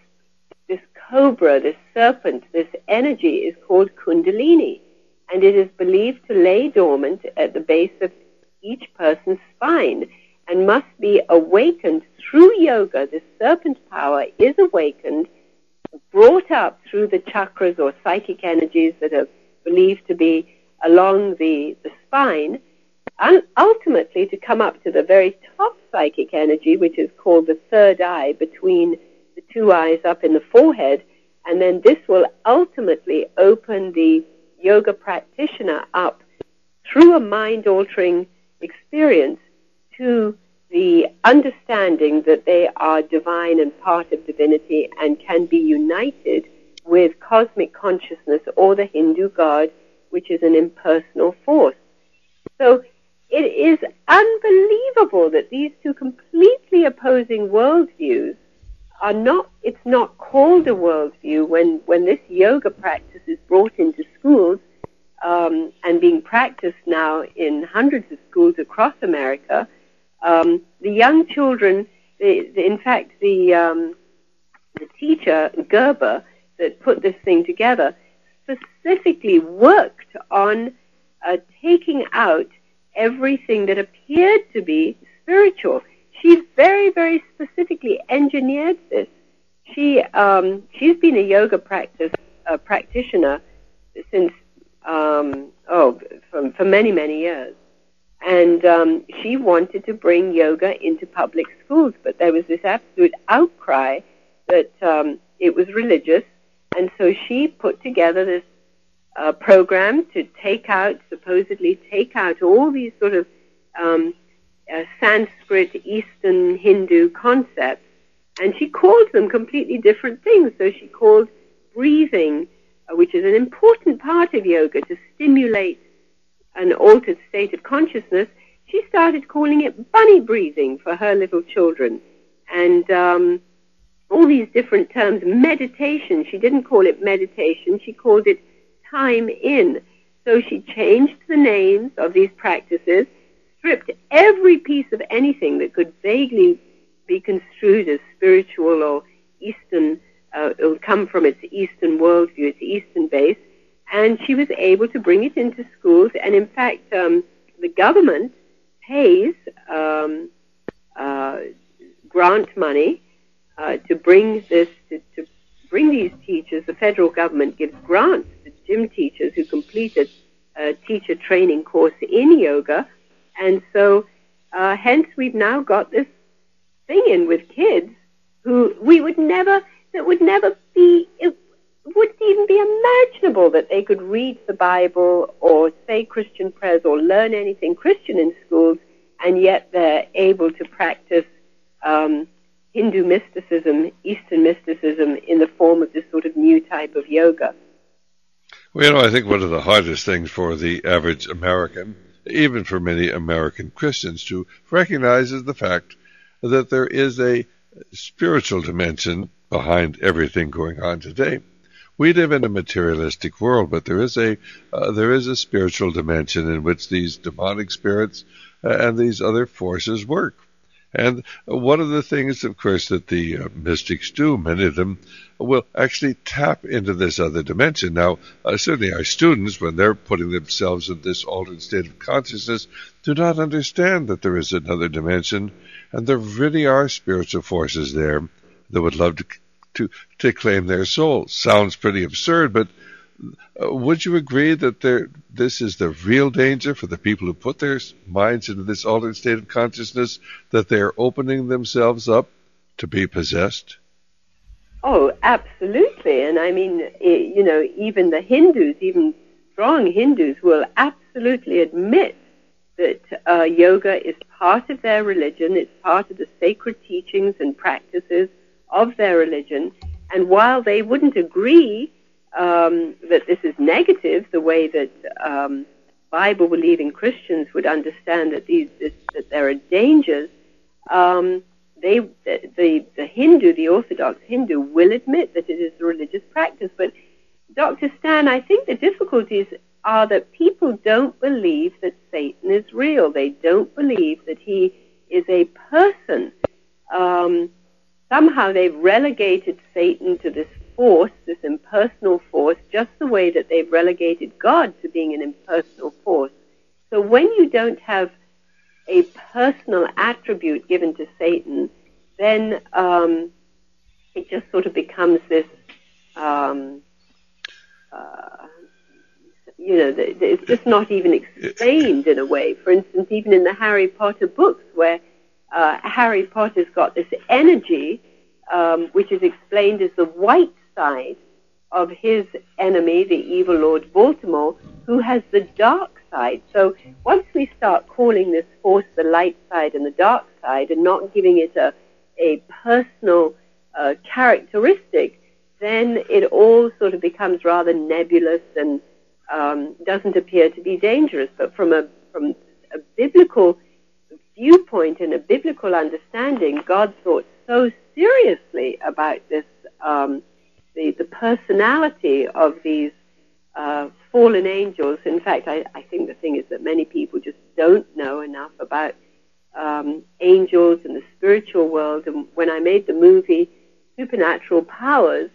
cobra, this serpent, this energy is called Kundalini. And it is believed to lay dormant at the base of each person's spine and must be awakened through yoga. The serpent power is awakened, brought up through the chakras or psychic energies that are believed to be along the spine, and ultimately to come up to the very top psychic energy, which is called the third eye, between the two eyes up in the forehead. And then this will ultimately open the yoga practitioner up through a mind-altering experience to the understanding that they are divine and part of divinity and can be united with cosmic consciousness or the Hindu God, which is an impersonal force. So it is unbelievable that these two completely opposing worldviews are not, it's not called a worldview when this yoga practice is brought into schools and being practiced now in hundreds of schools across America. The young children, in fact, the teacher, Gerber, that put this thing together, specifically worked on taking out everything that appeared to be spiritual. She very, very specifically engineered this. She's been a yoga practitioner since for many, many years. And she wanted to bring yoga into public schools, but there was this absolute outcry that it was religious. And so she put together this program to supposedly take out all these sort of Sanskrit, Eastern Hindu concepts, and she called them completely different things. So she called breathing, which is an important part of yoga to stimulate an altered state of consciousness, she started calling it bunny breathing for her little children. And all these different terms. Meditation, she didn't call it meditation, she called it time in. So she changed the names of these practices, stripped every piece of anything that could vaguely be construed as spiritual or Eastern, or come from its Eastern worldview, its Eastern base, and she was able to bring it into schools. And in fact, the government pays grant money to bring this, to bring these teachers. The federal government gives grants to gym teachers who completed a teacher training course in yoga. And so, hence we've now got this thing in with kids who would never be, it wouldn't even be imaginable that they could read the Bible or say Christian prayers or learn anything Christian in schools, and yet they're able to practice Hindu mysticism, Eastern mysticism, in the form of this sort of new type of yoga. Well, I think one of the hardest things for the average American, even for many American Christians, to recognize is the fact that there is a spiritual dimension behind everything going on today. We live in a materialistic world, but there is a spiritual dimension in which these demonic spirits and these other forces work. And one of the things, of course, that the mystics do, many of them will actually tap into this other dimension. Now, certainly our students, when they're putting themselves in this altered state of consciousness, do not understand that there is another dimension, and there really are spiritual forces there that would love to claim their soul. Sounds pretty absurd, but would you agree that this is the real danger for the people who put their minds into this altered state of consciousness, that they're opening themselves up to be possessed? Oh, absolutely. And I mean, even the Hindus, even strong Hindus, will absolutely admit that yoga is part of their religion. It's part of the sacred teachings and practices of their religion. And while they wouldn't agree that this is negative, the way that Bible-believing Christians would understand that that there are dangers, the Hindu, the Orthodox Hindu, will admit that it is a religious practice. But Dr. Stan, I think the difficulties are that people don't believe that Satan is real. They don't believe that he is a person. Somehow they've relegated Satan to this force, this impersonal force, just the way that they've relegated God to being an impersonal force. So when you don't have a personal attribute given to Satan, then it just sort of becomes this, it's just not even explained in a way. For instance, even in the Harry Potter books, where Harry Potter's got this energy, which is explained as the white side of his enemy, the evil Lord Voldemort, who has the dark side. So once we start calling this force the light side and the dark side and not giving it a personal characteristic, then it all sort of becomes rather nebulous and doesn't appear to be dangerous. But from a biblical viewpoint and a biblical understanding, God thought so seriously about this, the personality of these fallen angels. In fact, I think the thing is that many people just don't know enough about angels and the spiritual world. And when I made the movie Supernatural Powers,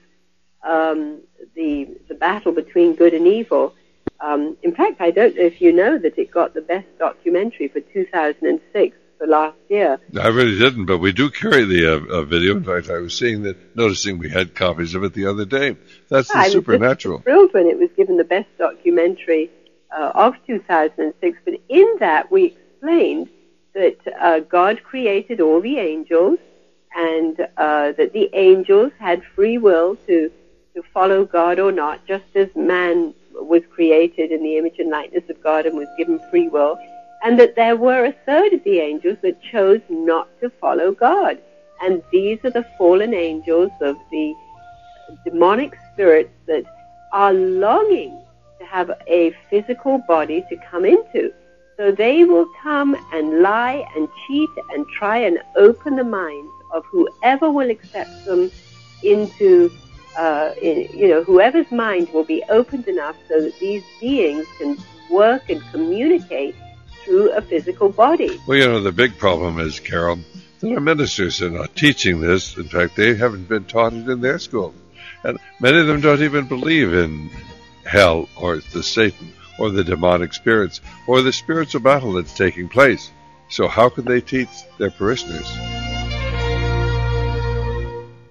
the battle between good and evil, in fact, I don't know if you know that it got the best documentary for 2006 for last year. I really didn't, but we do carry the video. In fact, I was noticing we had copies of it the other day. That's the Supernatural. I was thrilled when it was given the best documentary of 2006. But in that, we explained that God created all the angels, and that the angels had free will to follow God or not, just as man was created in the image and likeness of God and was given free will, and that there were a third of the angels that chose not to follow God. And these are the fallen angels of the demonic spirits that are longing to have a physical body to come into. So they will come and lie and cheat and try and open the minds of whoever will accept them into whoever's mind will be opened enough so that these beings can work and communicate through a physical body. Well, the big problem is, Carol, that our ministers are not teaching this. In fact, they haven't been taught it in their school. And many of them don't even believe in hell or the Satan or the demonic spirits or the spiritual battle that's taking place. So how can they teach their parishioners?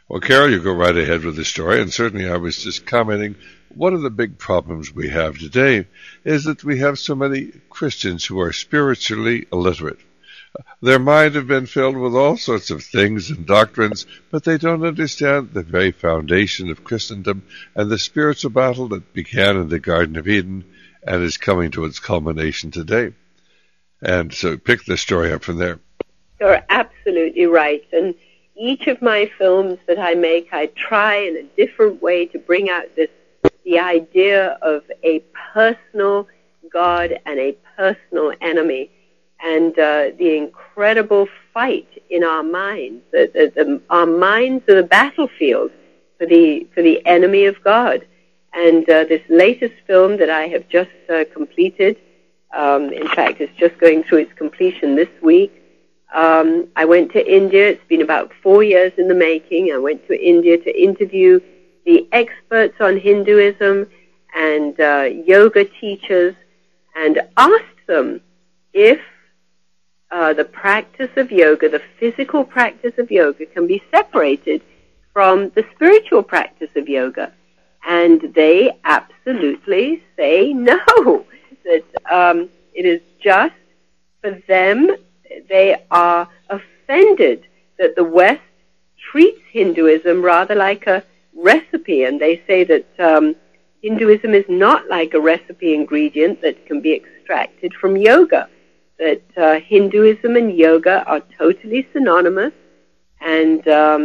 Well, Carol, you go right ahead with the story, and certainly I was just commenting, one of the big problems we have today is that we have so many Christians who are spiritually illiterate. Their mind have been filled with all sorts of things and doctrines, but they don't understand the very foundation of Christendom and the spiritual battle that began in the Garden of Eden and is coming to its culmination today. And so pick the story up from there. You're absolutely right. And each of my films that I make, I try in a different way to bring out the idea of a personal God and a personal enemy, and the incredible fight in our minds. Our minds are the battlefield for the enemy of God. And this latest film that I have just completed, in fact, it's just going through its completion this week. I went to India. It's been about 4 years in the making. I went to India to interview the experts on Hinduism and yoga teachers and asked them if the practice of yoga, the physical practice of yoga, can be separated from the spiritual practice of yoga. And they absolutely say no, that it is just for them. They are offended that the West treats Hinduism rather like a recipe, and they say that Hinduism is not like a recipe ingredient that can be extracted from yoga, that Hinduism and yoga are totally synonymous, and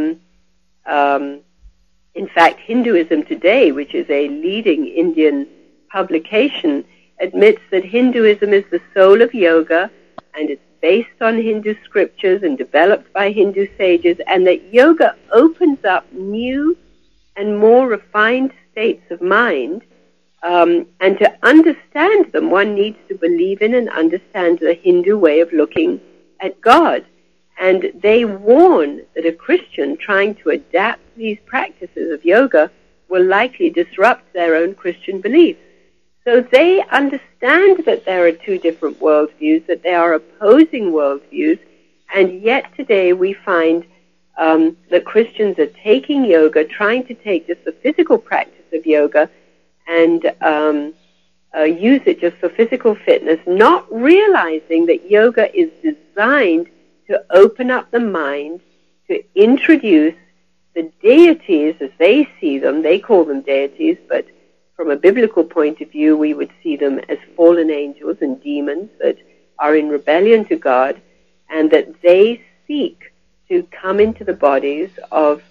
in fact, Hinduism Today, which is a leading Indian publication, admits that Hinduism is the soul of yoga, and it's based on Hindu scriptures and developed by Hindu sages, and that yoga opens up new and more refined states of mind, and to understand them, one needs to believe in and understand the Hindu way of looking at God. And they warn that a Christian trying to adapt these practices of yoga will likely disrupt their own Christian beliefs. So they understand that there are two different worldviews, that they are opposing worldviews, and yet today we find that Christians are taking yoga, trying to take just the physical practice of yoga and use it just for physical fitness, not realizing that yoga is designed to open up the mind, to introduce the deities as they see them. They call them deities, but from a biblical point of view, we would see them as fallen angels and demons that are in rebellion to God, and that they seek to come into the bodies of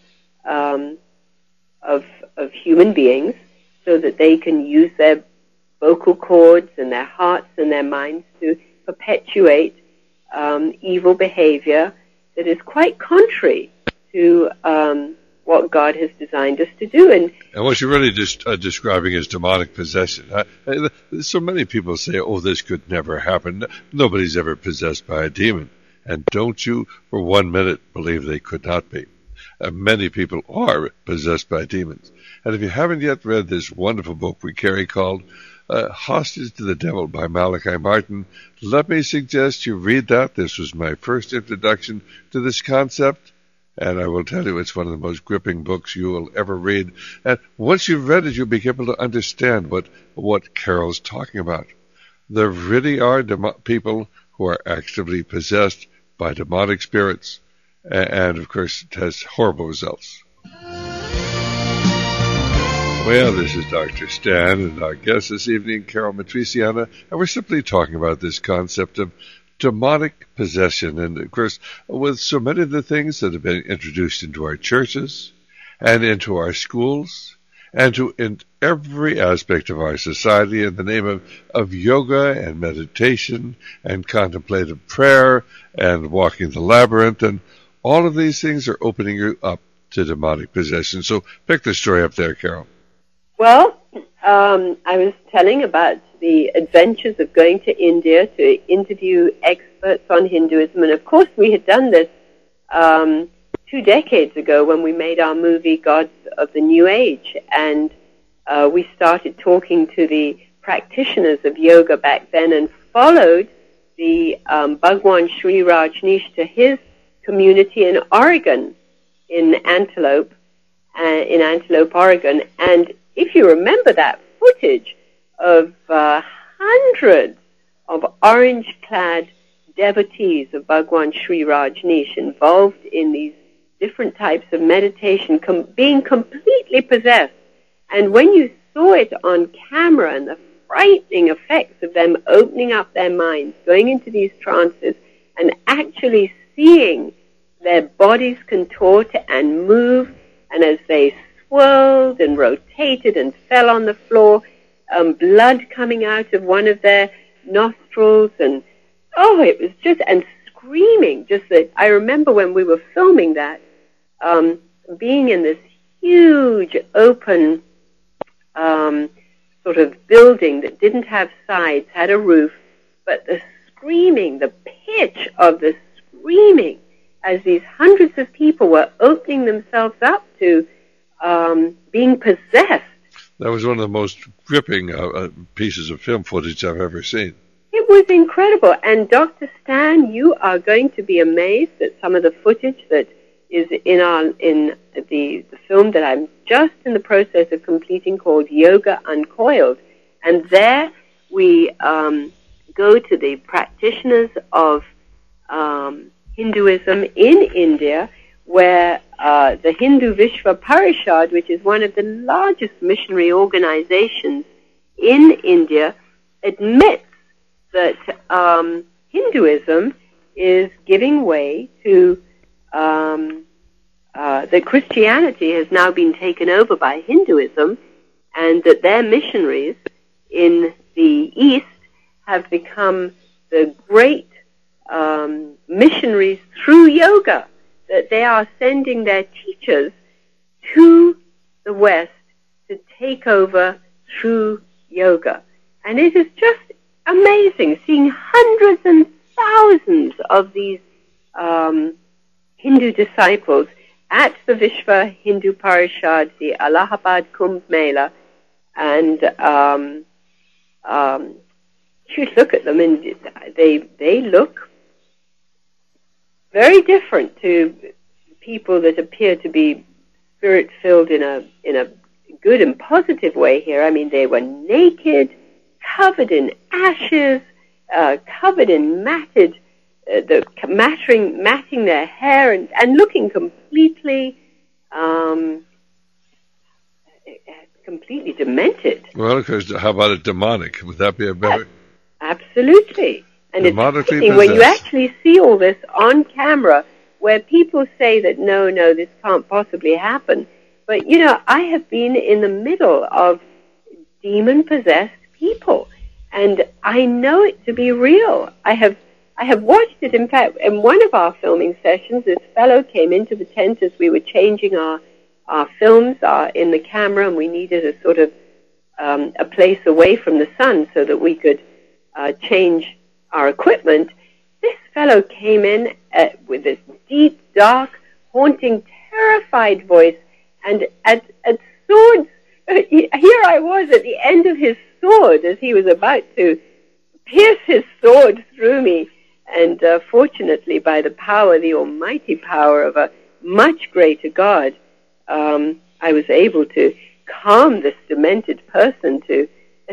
human beings so that they can use their vocal cords and their hearts and their minds to perpetuate evil behavior that is quite contrary to what God has designed us to do. And what you're really just describing is demonic possession. So many people say, oh, this could never happen. Nobody's ever possessed by a demon. And don't you for 1 minute believe they could not be. Many people are possessed by demons. And if you haven't yet read this wonderful book we carry called Hostage to the Devil by Malachi Martin, let me suggest you read that. This was my first introduction to this concept, and I will tell you it's one of the most gripping books you will ever read. And once you've read it, you'll be able to understand what Carol's talking about. There really are people who are actively possessed by demonic spirits, and of course it has horrible results. Well, this is Dr. Stan, and our guest this evening, Carol Matriciana, and we're simply talking about this concept of demonic possession. And, of course, with so many of the things that have been introduced into our churches and into our schools and in every aspect of our society in the name of yoga and meditation and contemplative prayer and walking the labyrinth, and all of these things are opening you up to demonic possession. So pick the story up there, Carol. Well, I was telling about the adventures of going to India to interview experts on Hinduism. And, of course, we had done this 2 decades ago when we made our movie Gods of the New Age. And we started talking to the practitioners of yoga back then and followed the Bhagwan Sri Rajneesh to his community in Oregon, in Antelope, in Antelope, Oregon. And if you remember that footage of hundreds of orange-clad devotees of Bhagwan Sri Rajneesh involved in these different types of meditation, being completely possessed. And when you saw it on camera and the frightening effects of them opening up their minds, going into these trances, and actually seeing their bodies contort and move, and as they swirled and rotated and fell on the floor, blood coming out of one of their nostrils, and it was just, and screaming, just that. I remember when we were filming that, being in this huge open sort of building that didn't have sides, had a roof, but the screaming, the pitch of the screaming as these hundreds of people were opening themselves up to being possessed. That was one of the most gripping pieces of film footage I've ever seen. It was incredible. And Dr. Stan, you are going to be amazed at some of the footage that is in the film that I'm just in the process of completing, called Yoga Uncoiled. And there we go to the practitioners of Hinduism in India, where the Hindu Vishva Parishad, which is one of the largest missionary organizations in India, admits that Hinduism is giving way to that Christianity has now been taken over by Hinduism, and that their missionaries in the East have become the great missionaries through yoga, that they are sending their teachers to the West to take over through yoga. And it is just amazing seeing hundreds and thousands of these Hindu disciples at the Vishva Hindu Parishad, the Allahabad Kumbh Mela, and you look at them and they look very different to people that appear to be spirit-filled in a good and positive way here. I mean, they were naked, covered in ashes, covered in matted, matting their hair, and looking completely demented. Well, of course, how about it demonic? Would that be a better? Absolutely. And it's interesting when you actually see all this on camera, where people say that, no, this can't possibly happen. But, I have been in the middle of demon-possessed people, and I know it to be real. I have watched it. In fact, in one of our filming sessions, this fellow came into the tent as we were changing our films in the camera, and we needed a sort of a place away from the sun so that we could change our equipment. This fellow came in with this deep, dark, haunting, terrified voice, and at swords. Here I was at the end of his sword as he was about to pierce his sword through me. And fortunately, by the power, the almighty power of a much greater God, I was able to calm this demented person to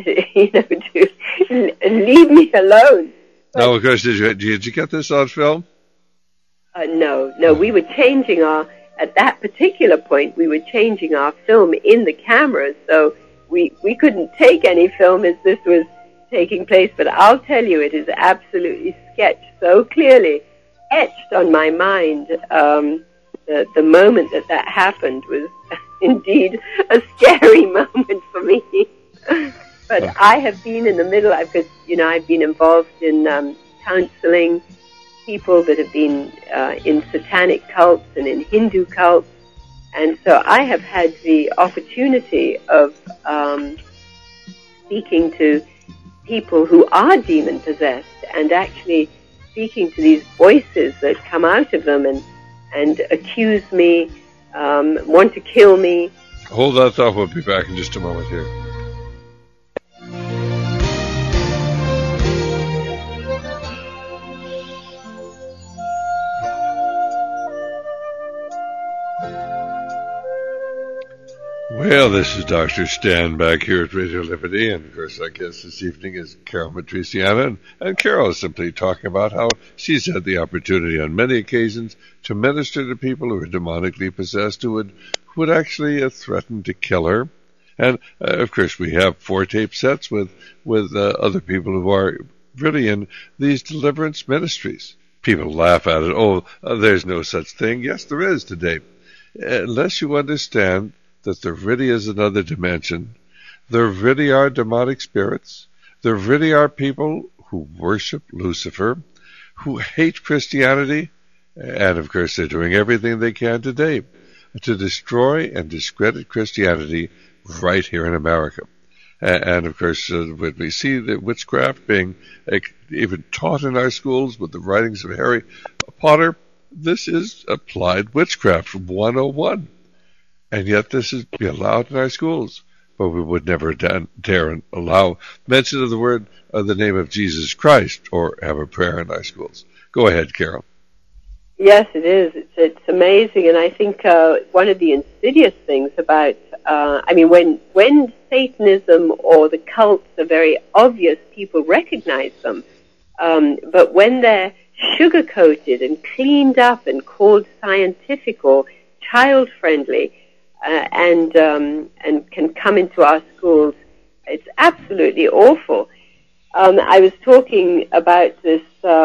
leave me alone. Now, of course, did you get this on film? No. We were changing at that particular point, we were changing our film in the cameras, so we couldn't take any film as this was taking place. But I'll tell you, it is absolutely sketched so clearly, etched on my mind. The moment that happened was indeed a scary moment for me. But I have been in the middle, because, I've been involved in counseling people that have been in satanic cults and in Hindu cults. And so I have had the opportunity of speaking to people who are demon-possessed, and actually speaking to these voices that come out of them and accuse me, want to kill me. Hold that thought. We'll be back in just a moment here. Well, this is Dr. Stan back here at Radio Liberty, and of course our guest this evening is Carol Matriciana, and Carol is simply talking about how she's had the opportunity on many occasions to minister to people who are demonically possessed, who would actually threaten to kill her. And of course we have 4 tape sets with other people who are really in these deliverance ministries. People laugh at it. Oh, there's no such thing. Yes, there is today. Unless you understand that there really is another dimension. There really are demonic spirits. There really are people who worship Lucifer, who hate Christianity, and of course they're doing everything they can today to destroy and discredit Christianity right here in America. And of course, when we see the witchcraft being even taught in our schools with the writings of Harry Potter, this is applied witchcraft 101. And yet this is be allowed in our schools. But we would never dare allow mention of the word or the name of Jesus Christ or have a prayer in our schools. Go ahead, Carol. Yes, it is. It's amazing. And I think one of the insidious things about, when Satanism or the cults are very obvious, people recognize them. But when they're sugar-coated and cleaned up and called scientific or child-friendly, and can come into our schools, it's absolutely awful. I was talking about this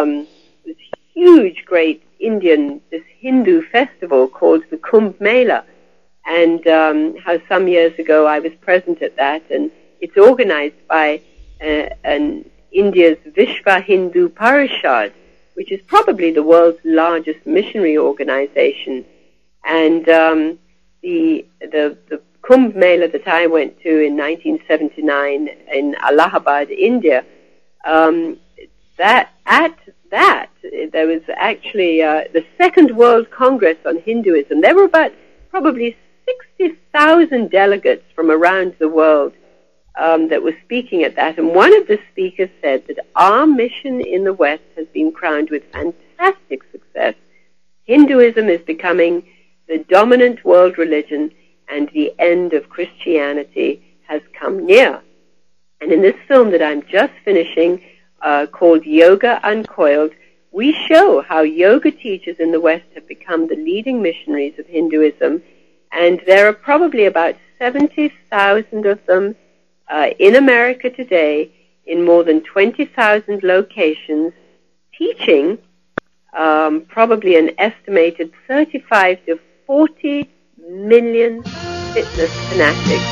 huge, great this Hindu festival called the Kumbh Mela, and how some years ago I was present at that, and it's organized by India's Vishva Hindu Parishad, which is probably the world's largest missionary organization, and the Kumbh Mela that I went to in 1979 in Allahabad, India, there was actually the Second World Congress on Hinduism. There were about probably 60,000 delegates from around the world that were speaking at that, and one of the speakers said that our mission in the West has been crowned with fantastic success. Hinduism is becoming the dominant world religion, and the end of Christianity has come near. And in this film that I'm just finishing, called Yoga Uncoiled, we show how yoga teachers in the West have become the leading missionaries of Hinduism, and there are probably about 70,000 of them in America today in more than 20,000 locations, teaching probably an estimated 35 to 40 million fitness fanatics.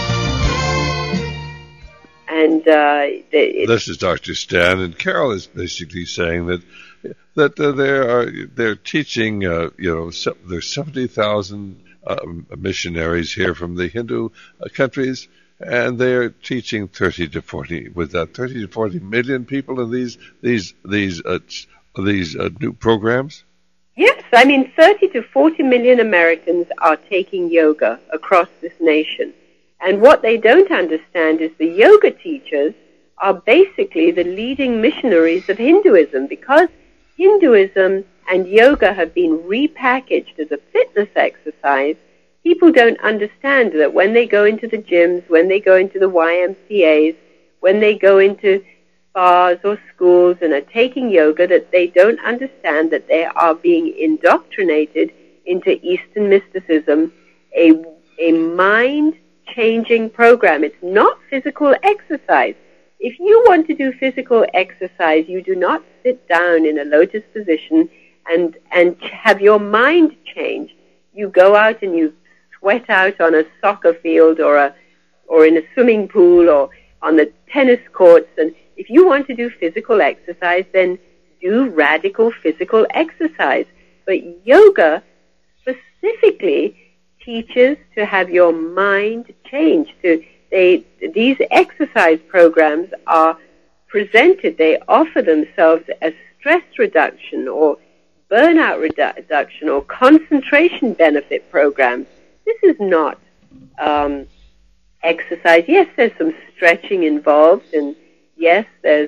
And this is Dr. Stan, and Carol is basically saying that they're teaching. There's 70,000 missionaries here from the Hindu countries, and they're teaching 30 to 40 million people in these new programs. Yes, 30 to 40 million Americans are taking yoga across this nation. And what they don't understand is the yoga teachers are basically the leading missionaries of Hinduism, because Hinduism and yoga have been repackaged as a fitness exercise. People don't understand that when they go into the gyms, when they go into the YMCAs, when they go into spas or schools and are taking yoga, that they don't understand that they are being indoctrinated into Eastern mysticism, a mind-changing program. It's not physical exercise. If you want to do physical exercise, you do not sit down in a lotus position and have your mind changed. You go out and you sweat out on a soccer field or in a swimming pool or on the tennis courts. And if you want to do physical exercise, then do radical physical exercise. But yoga specifically teaches to have your mind change. These exercise programs are presented, they offer themselves as stress reduction or burnout reduction or concentration benefit programs. This is not exercise. Yes, there's some stretching involved, and yes, there's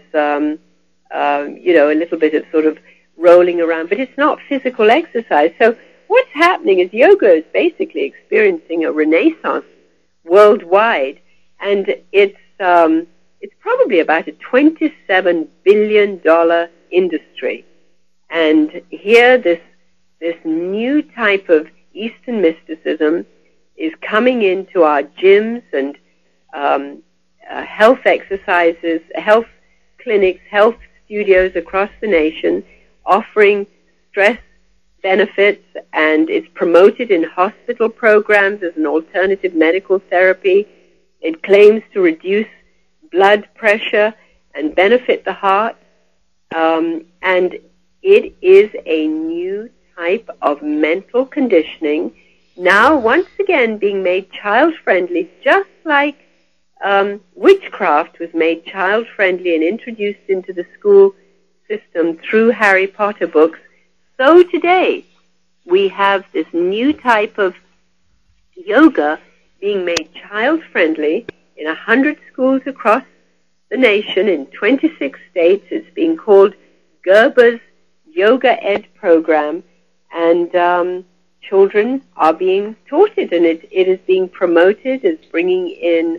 a little bit of sort of rolling around, but it's not physical exercise. So what's happening is yoga is basically experiencing a renaissance worldwide, and it's probably about a $27 billion industry. And here, this new type of Eastern mysticism is coming into our gyms and health exercises, health clinics, health studios across the nation, offering stress benefits, and it's promoted in hospital programs as an alternative medical therapy. It claims to reduce blood pressure and benefit the heart, and it is a new type of mental conditioning, now once again being made child-friendly, just like witchcraft was made child-friendly and introduced into the school system through Harry Potter books. So today, we have this new type of yoga being made child-friendly in 100 schools across the nation in 26 states. It's being called Gerber's Yoga Ed program, and children are being taught it, and it is being promoted as bringing in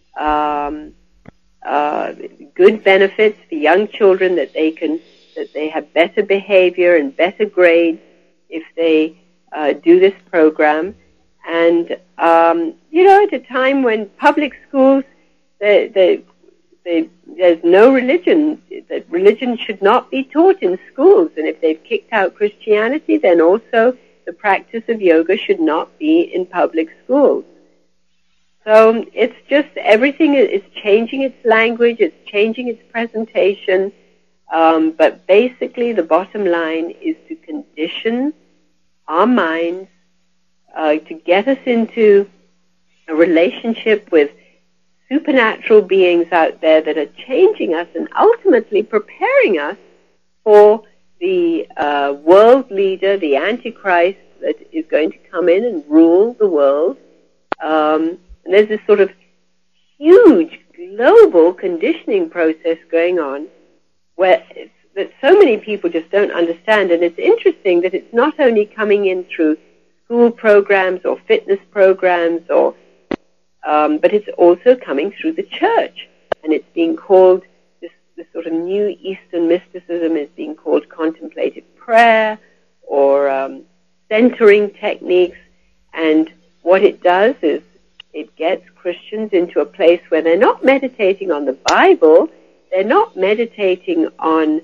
good benefits for young children, that they have better behavior and better grades if they do this program. And at a time when public schools, there's no religion, that religion should not be taught in schools, and if they've kicked out Christianity, then also the practice of yoga should not be in public schools. So it's just everything is changing its language, it's changing its presentation, but basically the bottom line is to condition our minds to get us into a relationship with supernatural beings out there that are changing us and ultimately preparing us for the world leader, the Antichrist, that is going to come in and rule the world. And there's this sort of huge global conditioning process going on that so many people just don't understand. And it's interesting that it's not only coming in through school programs or fitness programs, but it's also coming through the church. And it's being called, this sort of new Eastern mysticism is being called contemplative prayer or centering techniques. And what it does is it gets Christians into a place where they're not meditating on the Bible, they're not meditating on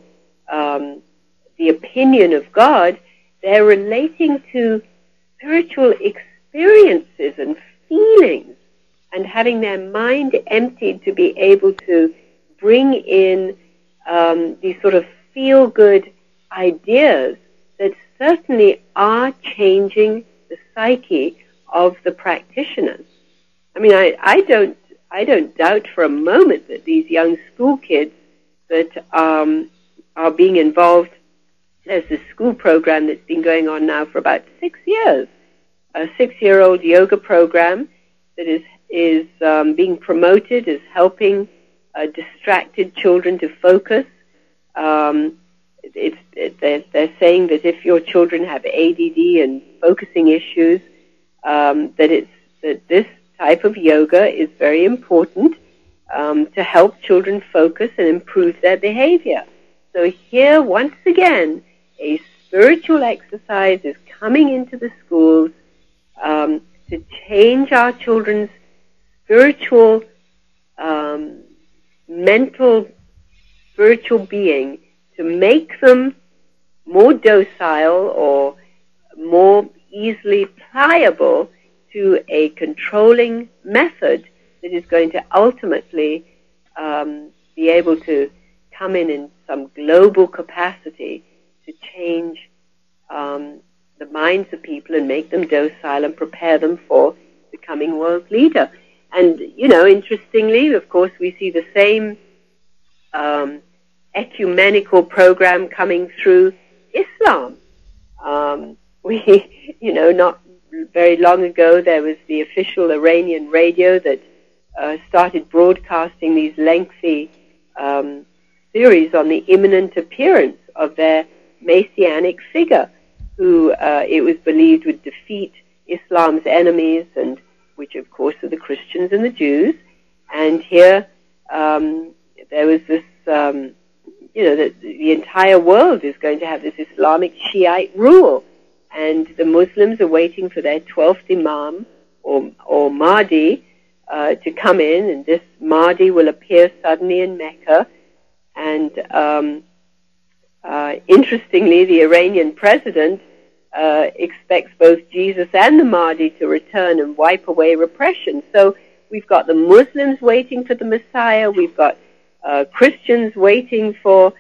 the opinion of God, they're relating to spiritual experiences and feelings, and having their mind emptied to be able to bring in these sort of feel-good ideas that certainly are changing the psyche of the practitioners. I mean, I don't doubt for a moment that these young school kids that are being involved, there's this school program that's been going on now for about 6 years, a 6-year-old yoga program that is being promoted as helping distracted children to focus. They're saying that if your children have ADD and focusing issues, that this type of yoga is very important to help children focus and improve their behavior. So here, once again, a spiritual exercise is coming into the schools to change our children's spiritual, mental, spiritual being, to make them more docile or more easily pliable to a controlling method that is going to ultimately be able to come in some global capacity to change the minds of people and make them docile and prepare them for becoming world leader. And, interestingly, of course, we see the same ecumenical program coming through Islam. Not very long ago, there was the official Iranian radio that started broadcasting these lengthy series on the imminent appearance of their messianic figure, who it was believed would defeat Islam's enemies and which of course are the Christians and the Jews. And here there was this, the entire world is going to have this Islamic Shiite rule. And the Muslims are waiting for their 12th Imam or Mahdi to come in, and this Mahdi will appear suddenly in Mecca. And interestingly, the Iranian president expects both Jesus and the Mahdi to return and wipe away repression. So we've got the Muslims waiting for the Messiah. We've got Christians waiting for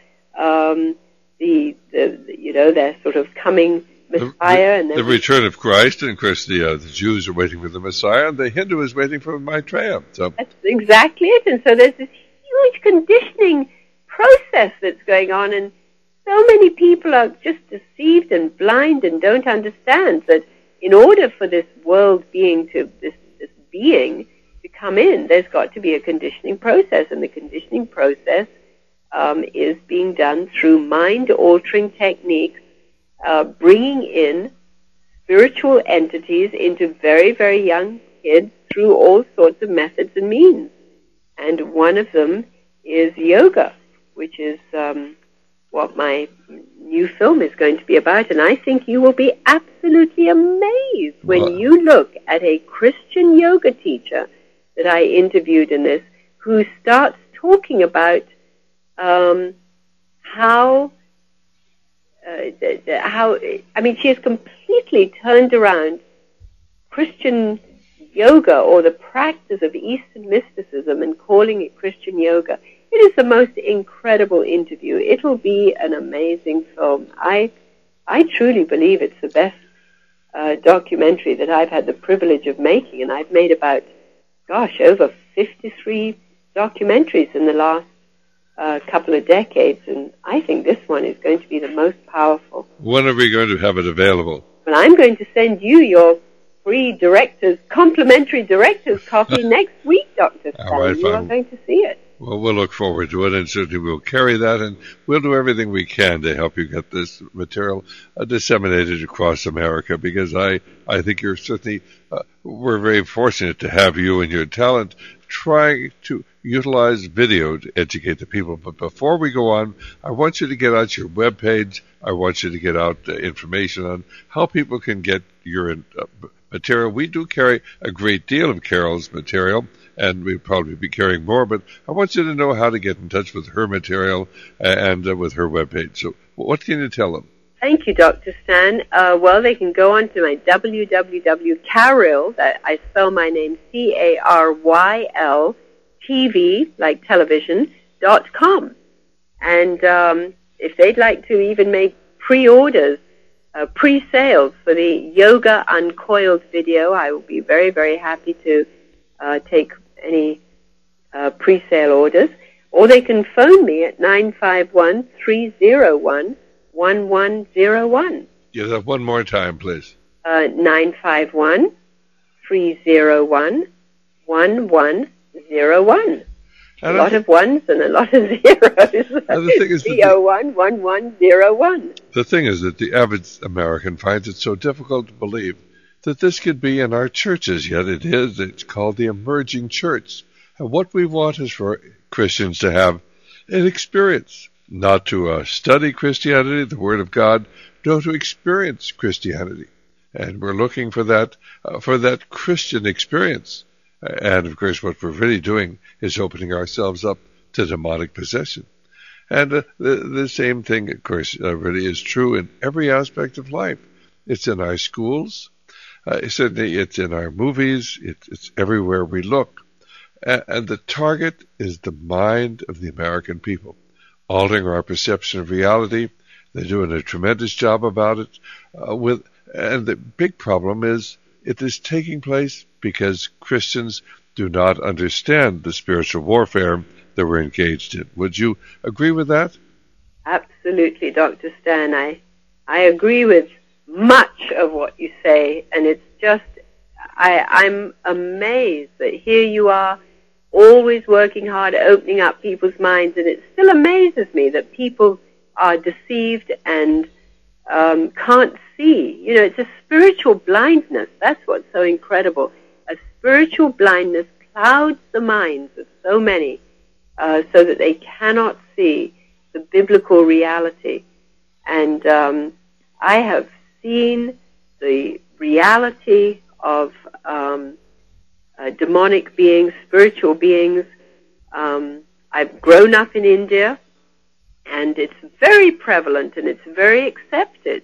their sort of coming Messiah. The return of Christ, and of course the Jews are waiting for the Messiah, and the Hindu is waiting for Maitreya. So that's exactly it. And so there's this huge conditioning process that's going on, and so many people are just deceived and blind and don't understand that in order for this world being this being to come in, there's got to be a conditioning process, and the conditioning process is being done through mind-altering techniques, bringing in spiritual entities into very, very young kids through all sorts of methods and means. And one of them is yoga, which is what my new film is going to be about. And I think you will be absolutely amazed when you look at a Christian yoga teacher that I interviewed in this, who starts talking about how she has completely turned around Christian yoga, or the practice of Eastern mysticism, and calling it Christian yoga. It is the most incredible interview. It will be an amazing film. I truly believe it's the best documentary that I've had the privilege of making, and I've made about, over 53 documentaries in the last couple of decades, and I think this one is going to be the most powerful. When are we going to have it available? Well, I'm going to send you your free complimentary director's copy next week, Dr. Stan. All right, you are going to see it. Well, we'll look forward to it, and certainly we'll carry that, and we'll do everything we can to help you get this material disseminated across America, because I think you're certainly, we're very fortunate to have you and your talent trying to utilize video to educate the people. But before we go on, I want you to get out your webpage. I want you to get out information on how people can get your material. We do carry a great deal of Carol's material, and we'll probably be carrying more, but I want you to know how to get in touch with her material and with her webpage. So what can you tell them? Thank you, Dr. Stan. Well, they can go on to my www.Caryl, that I spell my name Caryl TV, like television, .com. And if they'd like to even make pre-orders, pre-sales for the Yoga Uncoiled video, I will be very, very happy to take any pre-sale orders. Or they can phone me at 951-301-1101. Give that one more time, please. 951-301-1101. A lot of ones and a lot of zeros. 301-1101. The thing is that the average American finds it so difficult to believe that this could be in our churches, yet it is. It's called the emerging church. And what we want is for Christians to have an experience, not to study Christianity, the Word of God, no, to experience Christianity. And we're looking for that Christian experience. And, of course, what we're really doing is opening ourselves up to demonic possession. And the same thing, of course, really is true in every aspect of life. It's in our schools. Certainly it's in our movies. It's everywhere we look. And the target is the mind of the American people, altering our perception of reality. They're doing a tremendous job about it. And the big problem is it is taking place because Christians do not understand the spiritual warfare that we're engaged in. Would you agree with that? Absolutely, Dr. Stan. I agree with much of what you say, and it's just, I'm amazed that here you are, always working hard, opening up people's minds, and it still amazes me that people are deceived and can't see. You know, it's a spiritual blindness. That's what's so incredible. A spiritual blindness clouds the minds of so many so that they cannot see the biblical reality. And I have seen the reality of demonic beings, spiritual beings. I've grown up in India, and it's very prevalent and it's very accepted.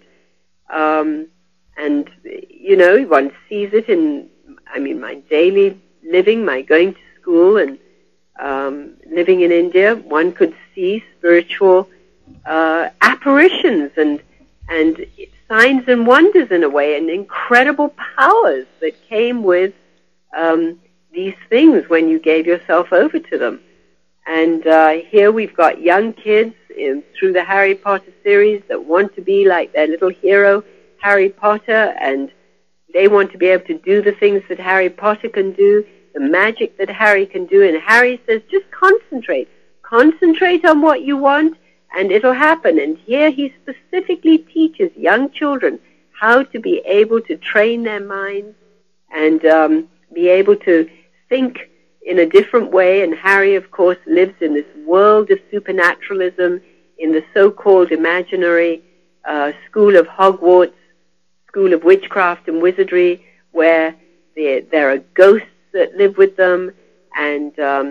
And, you know, one sees it in, my daily living, my going to school and living in India. One could see spiritual apparitions and signs and wonders in a way, and incredible powers that came with these things when you gave yourself over to them. And here we've got young kids through the Harry Potter series that want to be like their little hero, Harry Potter, and they want to be able to do the things that Harry Potter can do, the magic that Harry can do. And Harry says, just concentrate. Concentrate on what you want, and it'll happen. And here he specifically teaches young children how to be able to train their minds and be able to think in a different way. And Harry, of course, lives in this world of supernaturalism, in the so-called imaginary school of Hogwarts, school of witchcraft and wizardry, where there are ghosts that live with them, and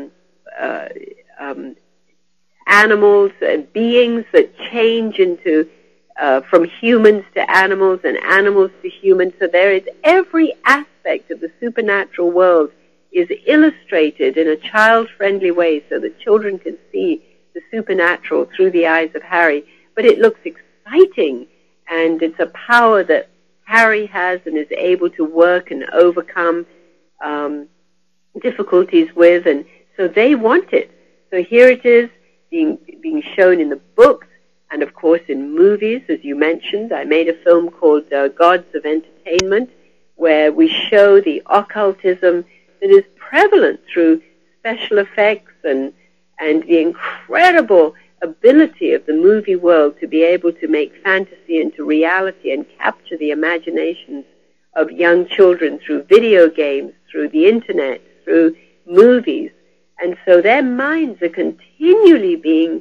animals and beings that change into from humans to animals and animals to humans. So there is every aspect of the supernatural world is illustrated in a child-friendly way so that children can see the supernatural through the eyes of Harry. But it looks exciting, and it's a power that Harry has and is able to work and overcome difficulties with, and so they want it. So here it is being shown in the books and, of course, in movies, as you mentioned. I made a film called Gods of Entertainment, where we show the occultism that is prevalent through special effects and the incredible ability of the movie world to be able to make fantasy into reality and capture the imaginations of young children through video games, through the internet, through movies. And so their minds are continually being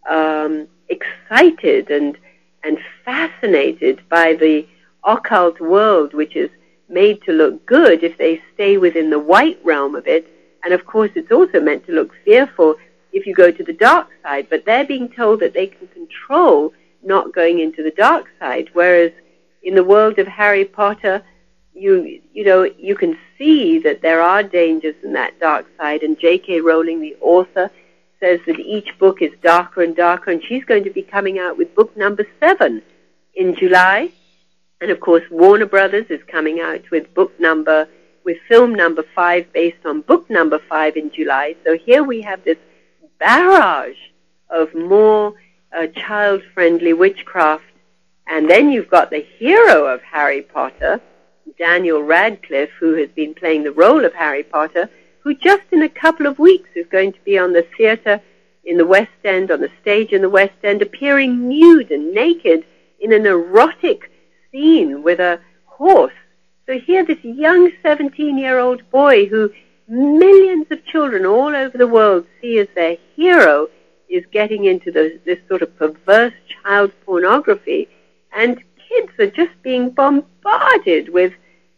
excited and fascinated by the occult world, which is made to look good if they stay within the white realm of it. And of course it's also meant to look fearful if you go to the dark side, but they're being told that they can control not going into the dark side, whereas in the world of Harry Potter, you can see that there are dangers in that dark side, and J.K. Rowling, the author, says that each book is darker and darker, and she's going to be coming out with book number 7 in July. And of course, Warner Brothers is coming out with film number 5 based on book number 5 in July. So here we have this barrage of more child-friendly witchcraft. And then you've got the hero of Harry Potter, Daniel Radcliffe, who has been playing the role of Harry Potter, who just in a couple of weeks is going to be on the theater in the West End, on the stage in the West End, appearing nude and naked in an erotic scene with a horse. So here this young 17-year-old boy who millions of children all over the world see as their hero is getting into this sort of perverse child pornography, and kids are just being bombarded with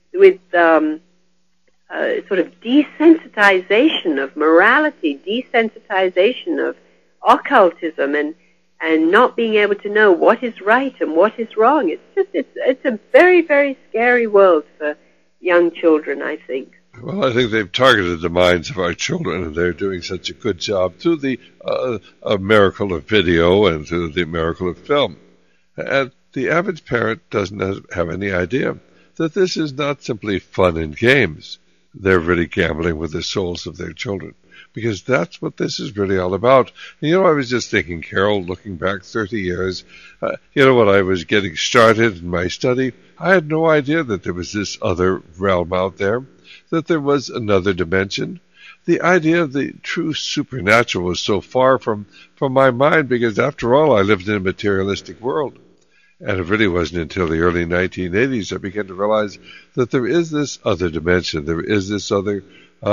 sort of desensitization of morality, desensitization of occultism, and not being able to know what is right and what is wrong. It's a very, very scary world for young children, I think. Well, I think they've targeted the minds of our children, and they're doing such a good job through the miracle of video and through the miracle of film. And the average parent doesn't have any idea that this is not simply fun and games. They're really gambling with the souls of their children, because that's what this is really all about. And, I was just thinking, Carol, looking back 30 years, when I was getting started in my study, I had no idea that there was this other realm out there, that there was another dimension. The idea of the true supernatural was so far from my mind, because after all, I lived in a materialistic world. And it really wasn't until the early 1980s I began to realize that there is this other dimension. There is this other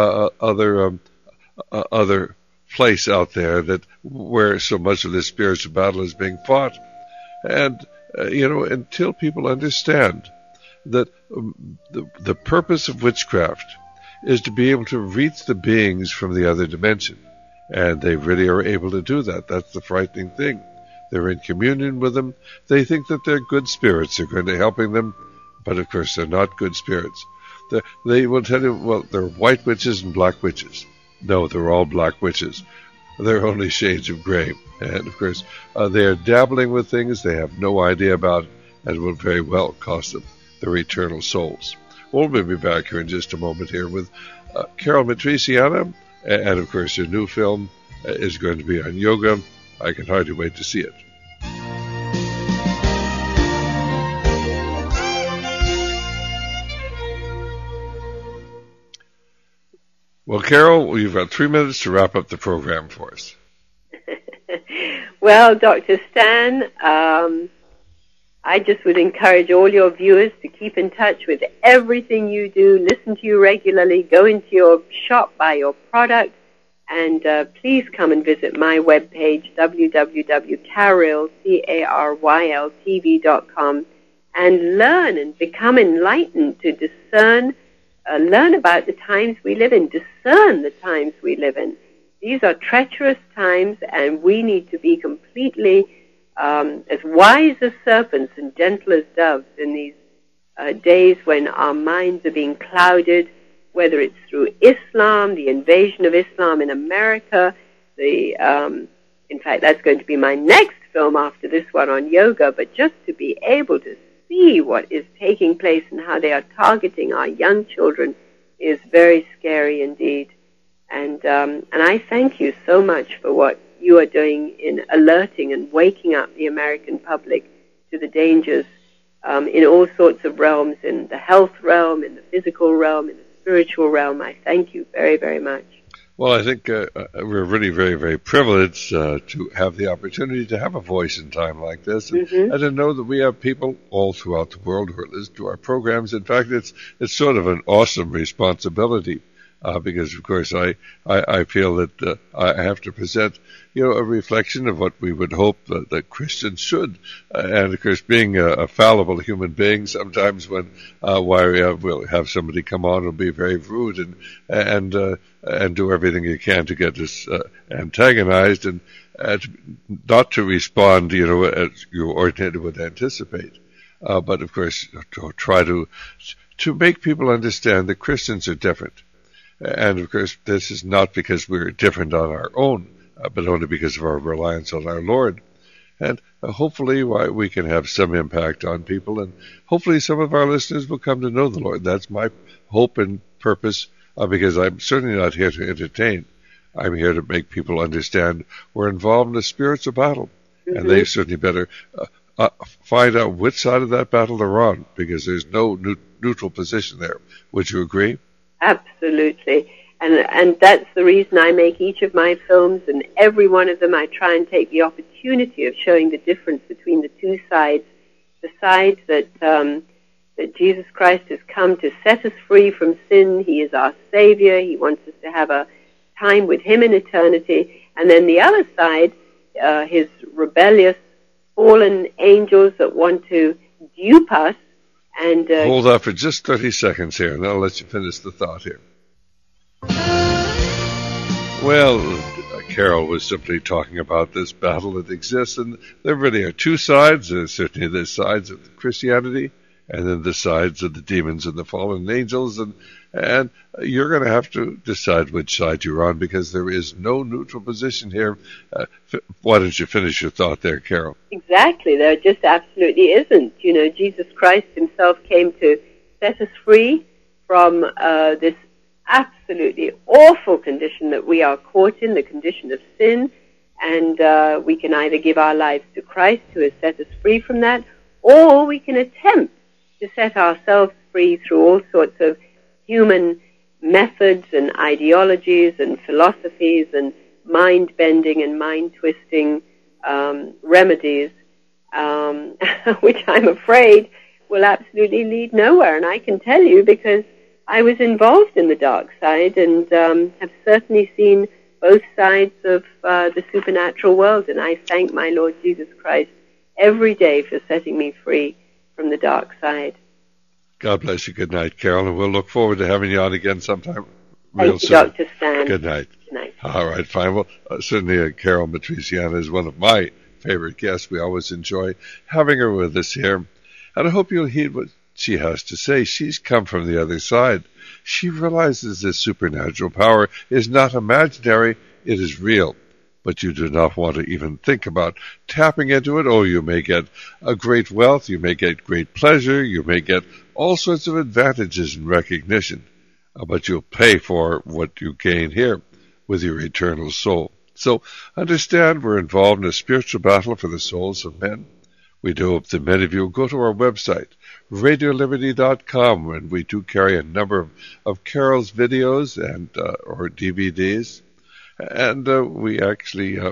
place out there that where so much of this spiritual battle is being fought. And, until people understand that the purpose of witchcraft is to be able to reach the beings from the other dimension. And they really are able to do that. That's the frightening thing. They're in communion with them. They think that they're good spirits are going to helping them, but of course they're not good spirits. They will tell you, well, they're white witches and black witches. No, they're all black witches. They're only shades of gray. And of course, they are dabbling with things they have no idea about and will very well cost them their eternal souls. We'll be back here in just a moment here with Carol Matriciana. And of course, your new film is going to be on yoga. I can hardly wait to see it. Well, Carol, you've got 3 minutes to wrap up the program for us. Well, Dr. Stan, I just would encourage all your viewers to keep in touch with everything you do, listen to you regularly, go into your shop, buy your product, and please come and visit my webpage, www.caryl.tv.com, and learn and become enlightened to discern, learn about the times we live in, discern the times we live in. These are treacherous times, and we need to be completely as wise as serpents and gentle as doves in these days when our minds are being clouded, whether it's through Islam, the invasion of Islam in America, in fact, that's going to be my next film after this one on yoga, but just to be able to see what is taking place and how they are targeting our young children is very scary indeed. And I thank you so much for what you are doing in alerting and waking up the American public to the dangers in all sorts of realms, in the health realm, in the physical realm, in the spiritual realm. I thank you very, very much. Well, I think we're really very, very privileged to have the opportunity to have a voice in time like this, and to know that we have people all throughout the world who are listening to our programs. In fact, it's sort of an awesome responsibility. Because, of course, I feel that I have to present, a reflection of what we would hope that Christians should. And, of course, being a fallible human being, sometimes when we'll have somebody come on who'll be very rude and do everything you can to get us antagonized and not to respond, as you ordinarily would anticipate. But, of course, to try to make people understand that Christians are different. And, of course, this is not because we're different on our own, but only because of our reliance on our Lord. And hopefully we can have some impact on people, and hopefully some of our listeners will come to know the Lord. That's my hope and purpose, because I'm certainly not here to entertain. I'm here to make people understand we're involved in a spiritual battle, and they certainly better find out which side of that battle they're on, because there's no neutral position there. Would you agree? Absolutely. And that's the reason I make each of my films, and every one of them I try and take the opportunity of showing the difference between the two sides. The side that Jesus Christ has come to set us free from sin. He is our Savior. He wants us to have a time with Him in eternity. And then the other side, His rebellious, fallen angels that want to dupe us. And hold on for just 30 seconds here, and I'll let you finish the thought here. Well, Carol was simply talking about this battle that exists, and there really are two sides. There's certainly the sides of Christianity, and then the sides of the demons and the fallen angels, and you're going to have to decide which side you're on, because there is no neutral position here. Why don't you finish your thought there, Carol? Exactly. There just absolutely isn't. Jesus Christ Himself came to set us free from this absolutely awful condition that we are caught in, the condition of sin, and we can either give our lives to Christ, who has set us free from that, or we can attempt to set ourselves free through all sorts of human methods and ideologies and philosophies and mind-bending and mind-twisting remedies. which I'm afraid will absolutely lead nowhere. And I can tell you because I was involved in the dark side and have certainly seen both sides of the supernatural world. And I thank my Lord Jesus Christ every day for setting me free from the dark side. God bless you. Good night, Carol, and we'll look forward to having you on again sometime real soon. Thank you, Dr. Stan. Good night. Good night. All right, fine. Well, certainly Carol Matriciana is one of my favorite guests. We always enjoy having her with us here. And I hope you'll heed what she has to say. She's come from the other side. She realizes this supernatural power is not imaginary, it is real. But you do not want to even think about tapping into it. Oh, you may get a great wealth, you may get great pleasure, you may get all sorts of advantages and recognition. But you'll pay for what you gain here with your eternal soul. So understand we're involved in a spiritual battle for the souls of men. We do hope that many of you will go to our website, RadioLiberty.com, and we do carry a number of Carol's videos and or DVDs. And we actually in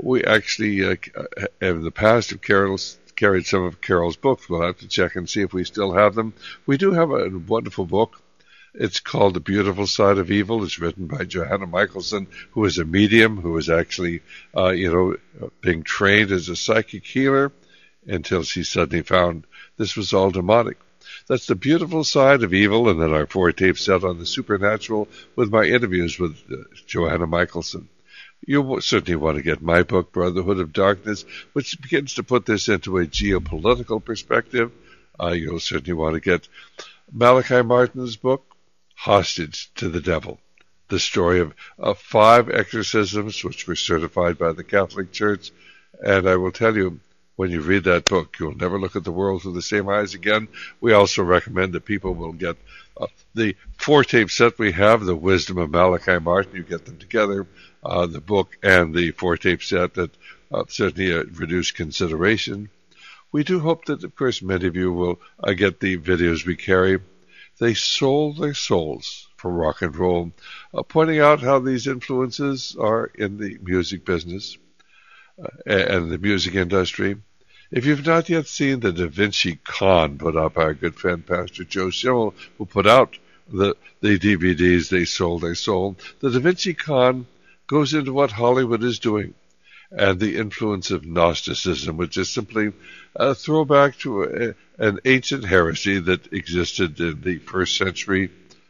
the past have carried some of Carol's books. We'll have to check and see if we still have them. We do have a wonderful book. It's called The Beautiful Side of Evil. It's written by Johanna Michelson, who is a medium, who is actually, being trained as a psychic healer until she suddenly found this was all demonic. That's The Beautiful Side of Evil, and then our 4-tape set on the supernatural with my interviews with Johanna Michelson. You certainly want to get my book, Brotherhood of Darkness, which begins to put this into a geopolitical perspective. You'll certainly want to get Malachi Martin's book, Hostage to the Devil, the story of 5 exorcisms which were certified by the Catholic Church. And I will tell you, when you read that book, you'll never look at the world through the same eyes again. We also recommend that people will get the 4-tape set we have, The Wisdom of Malachi Martin. You get them together, the book and the 4-tape set at certainly a reduced consideration. We do hope that, of course, many of you will get the videos we carry. They sold their souls for rock and roll, pointing out how these influences are in the music business and the music industry. If you've not yet seen the Da Vinci Con put up, our good friend Pastor Joe Schimmel, who put out the DVDs, They Sold Their Soul, the Da Vinci Con goes into what Hollywood is doing and the influence of Gnosticism, which is simply a throwback to an ancient heresy that existed in the 1st century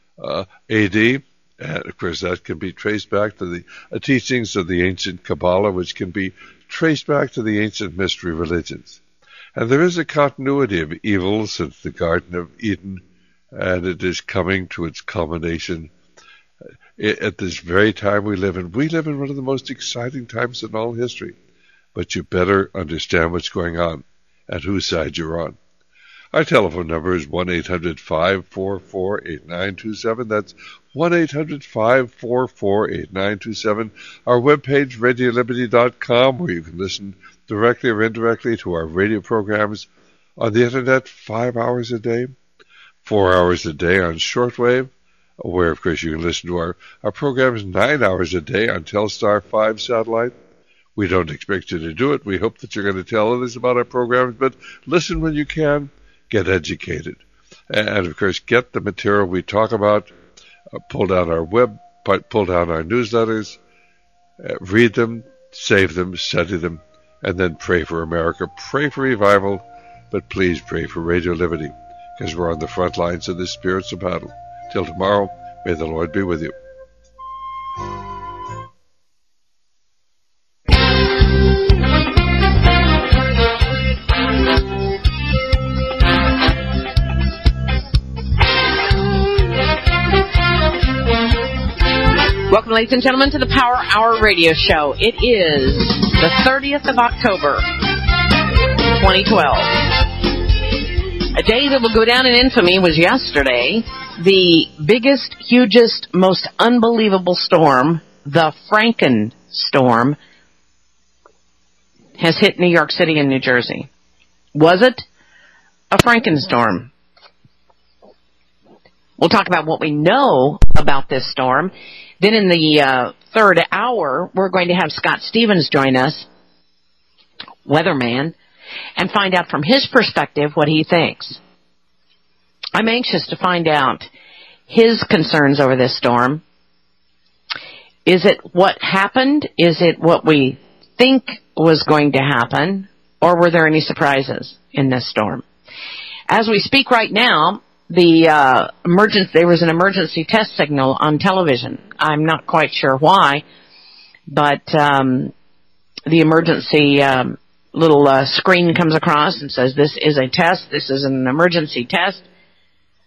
AD. And, of course, that can be traced back to the teachings of the ancient Kabbalah, which can be traced back to the ancient mystery religions. And there is a continuity of evil since the Garden of Eden, and it is coming to its culmination at this very time we live in. We live in one of the most exciting times in all history, but you better understand what's going on and whose side you're on. Our telephone number is 1-800-544-8927. That's 1-800-544-8927. Our webpage, RadioLiberty.com, where you can listen directly or indirectly to our radio programs on the Internet 5 hours a day, 4 hours a day on shortwave, where, of course, you can listen to our programs 9 hours a day on Telstar 5 satellite. We don't expect you to do it. We hope that you're going to tell others about our programs, but listen when you can. Get educated. And, of course, get the material we talk about, pull down our newsletters, read them, save them, study them, and then pray for America. Pray for revival, but please pray for Radio Liberty, because we're on the front lines of this spiritual battle. Till tomorrow, may the Lord be with you. Welcome, ladies and gentlemen, to the Power Hour Radio Show. It is the 30th of October, 2012. A day that will go down in infamy was yesterday. The biggest, hugest, most unbelievable storm, the Frankenstorm, has hit New York City and New Jersey. Was it a Frankenstorm? We'll talk about what we know about this storm. Then in the third hour, we're going to have Scott Stevens join us, weatherman, and find out from his perspective what he thinks. I'm anxious to find out his concerns over this storm. Is it what happened? Is it what we think was going to happen? Or were there any surprises in this storm? As we speak right now, there was an emergency test signal on television. I'm not quite sure why, but the emergency little screen comes across and says, this is a test, this is an emergency test.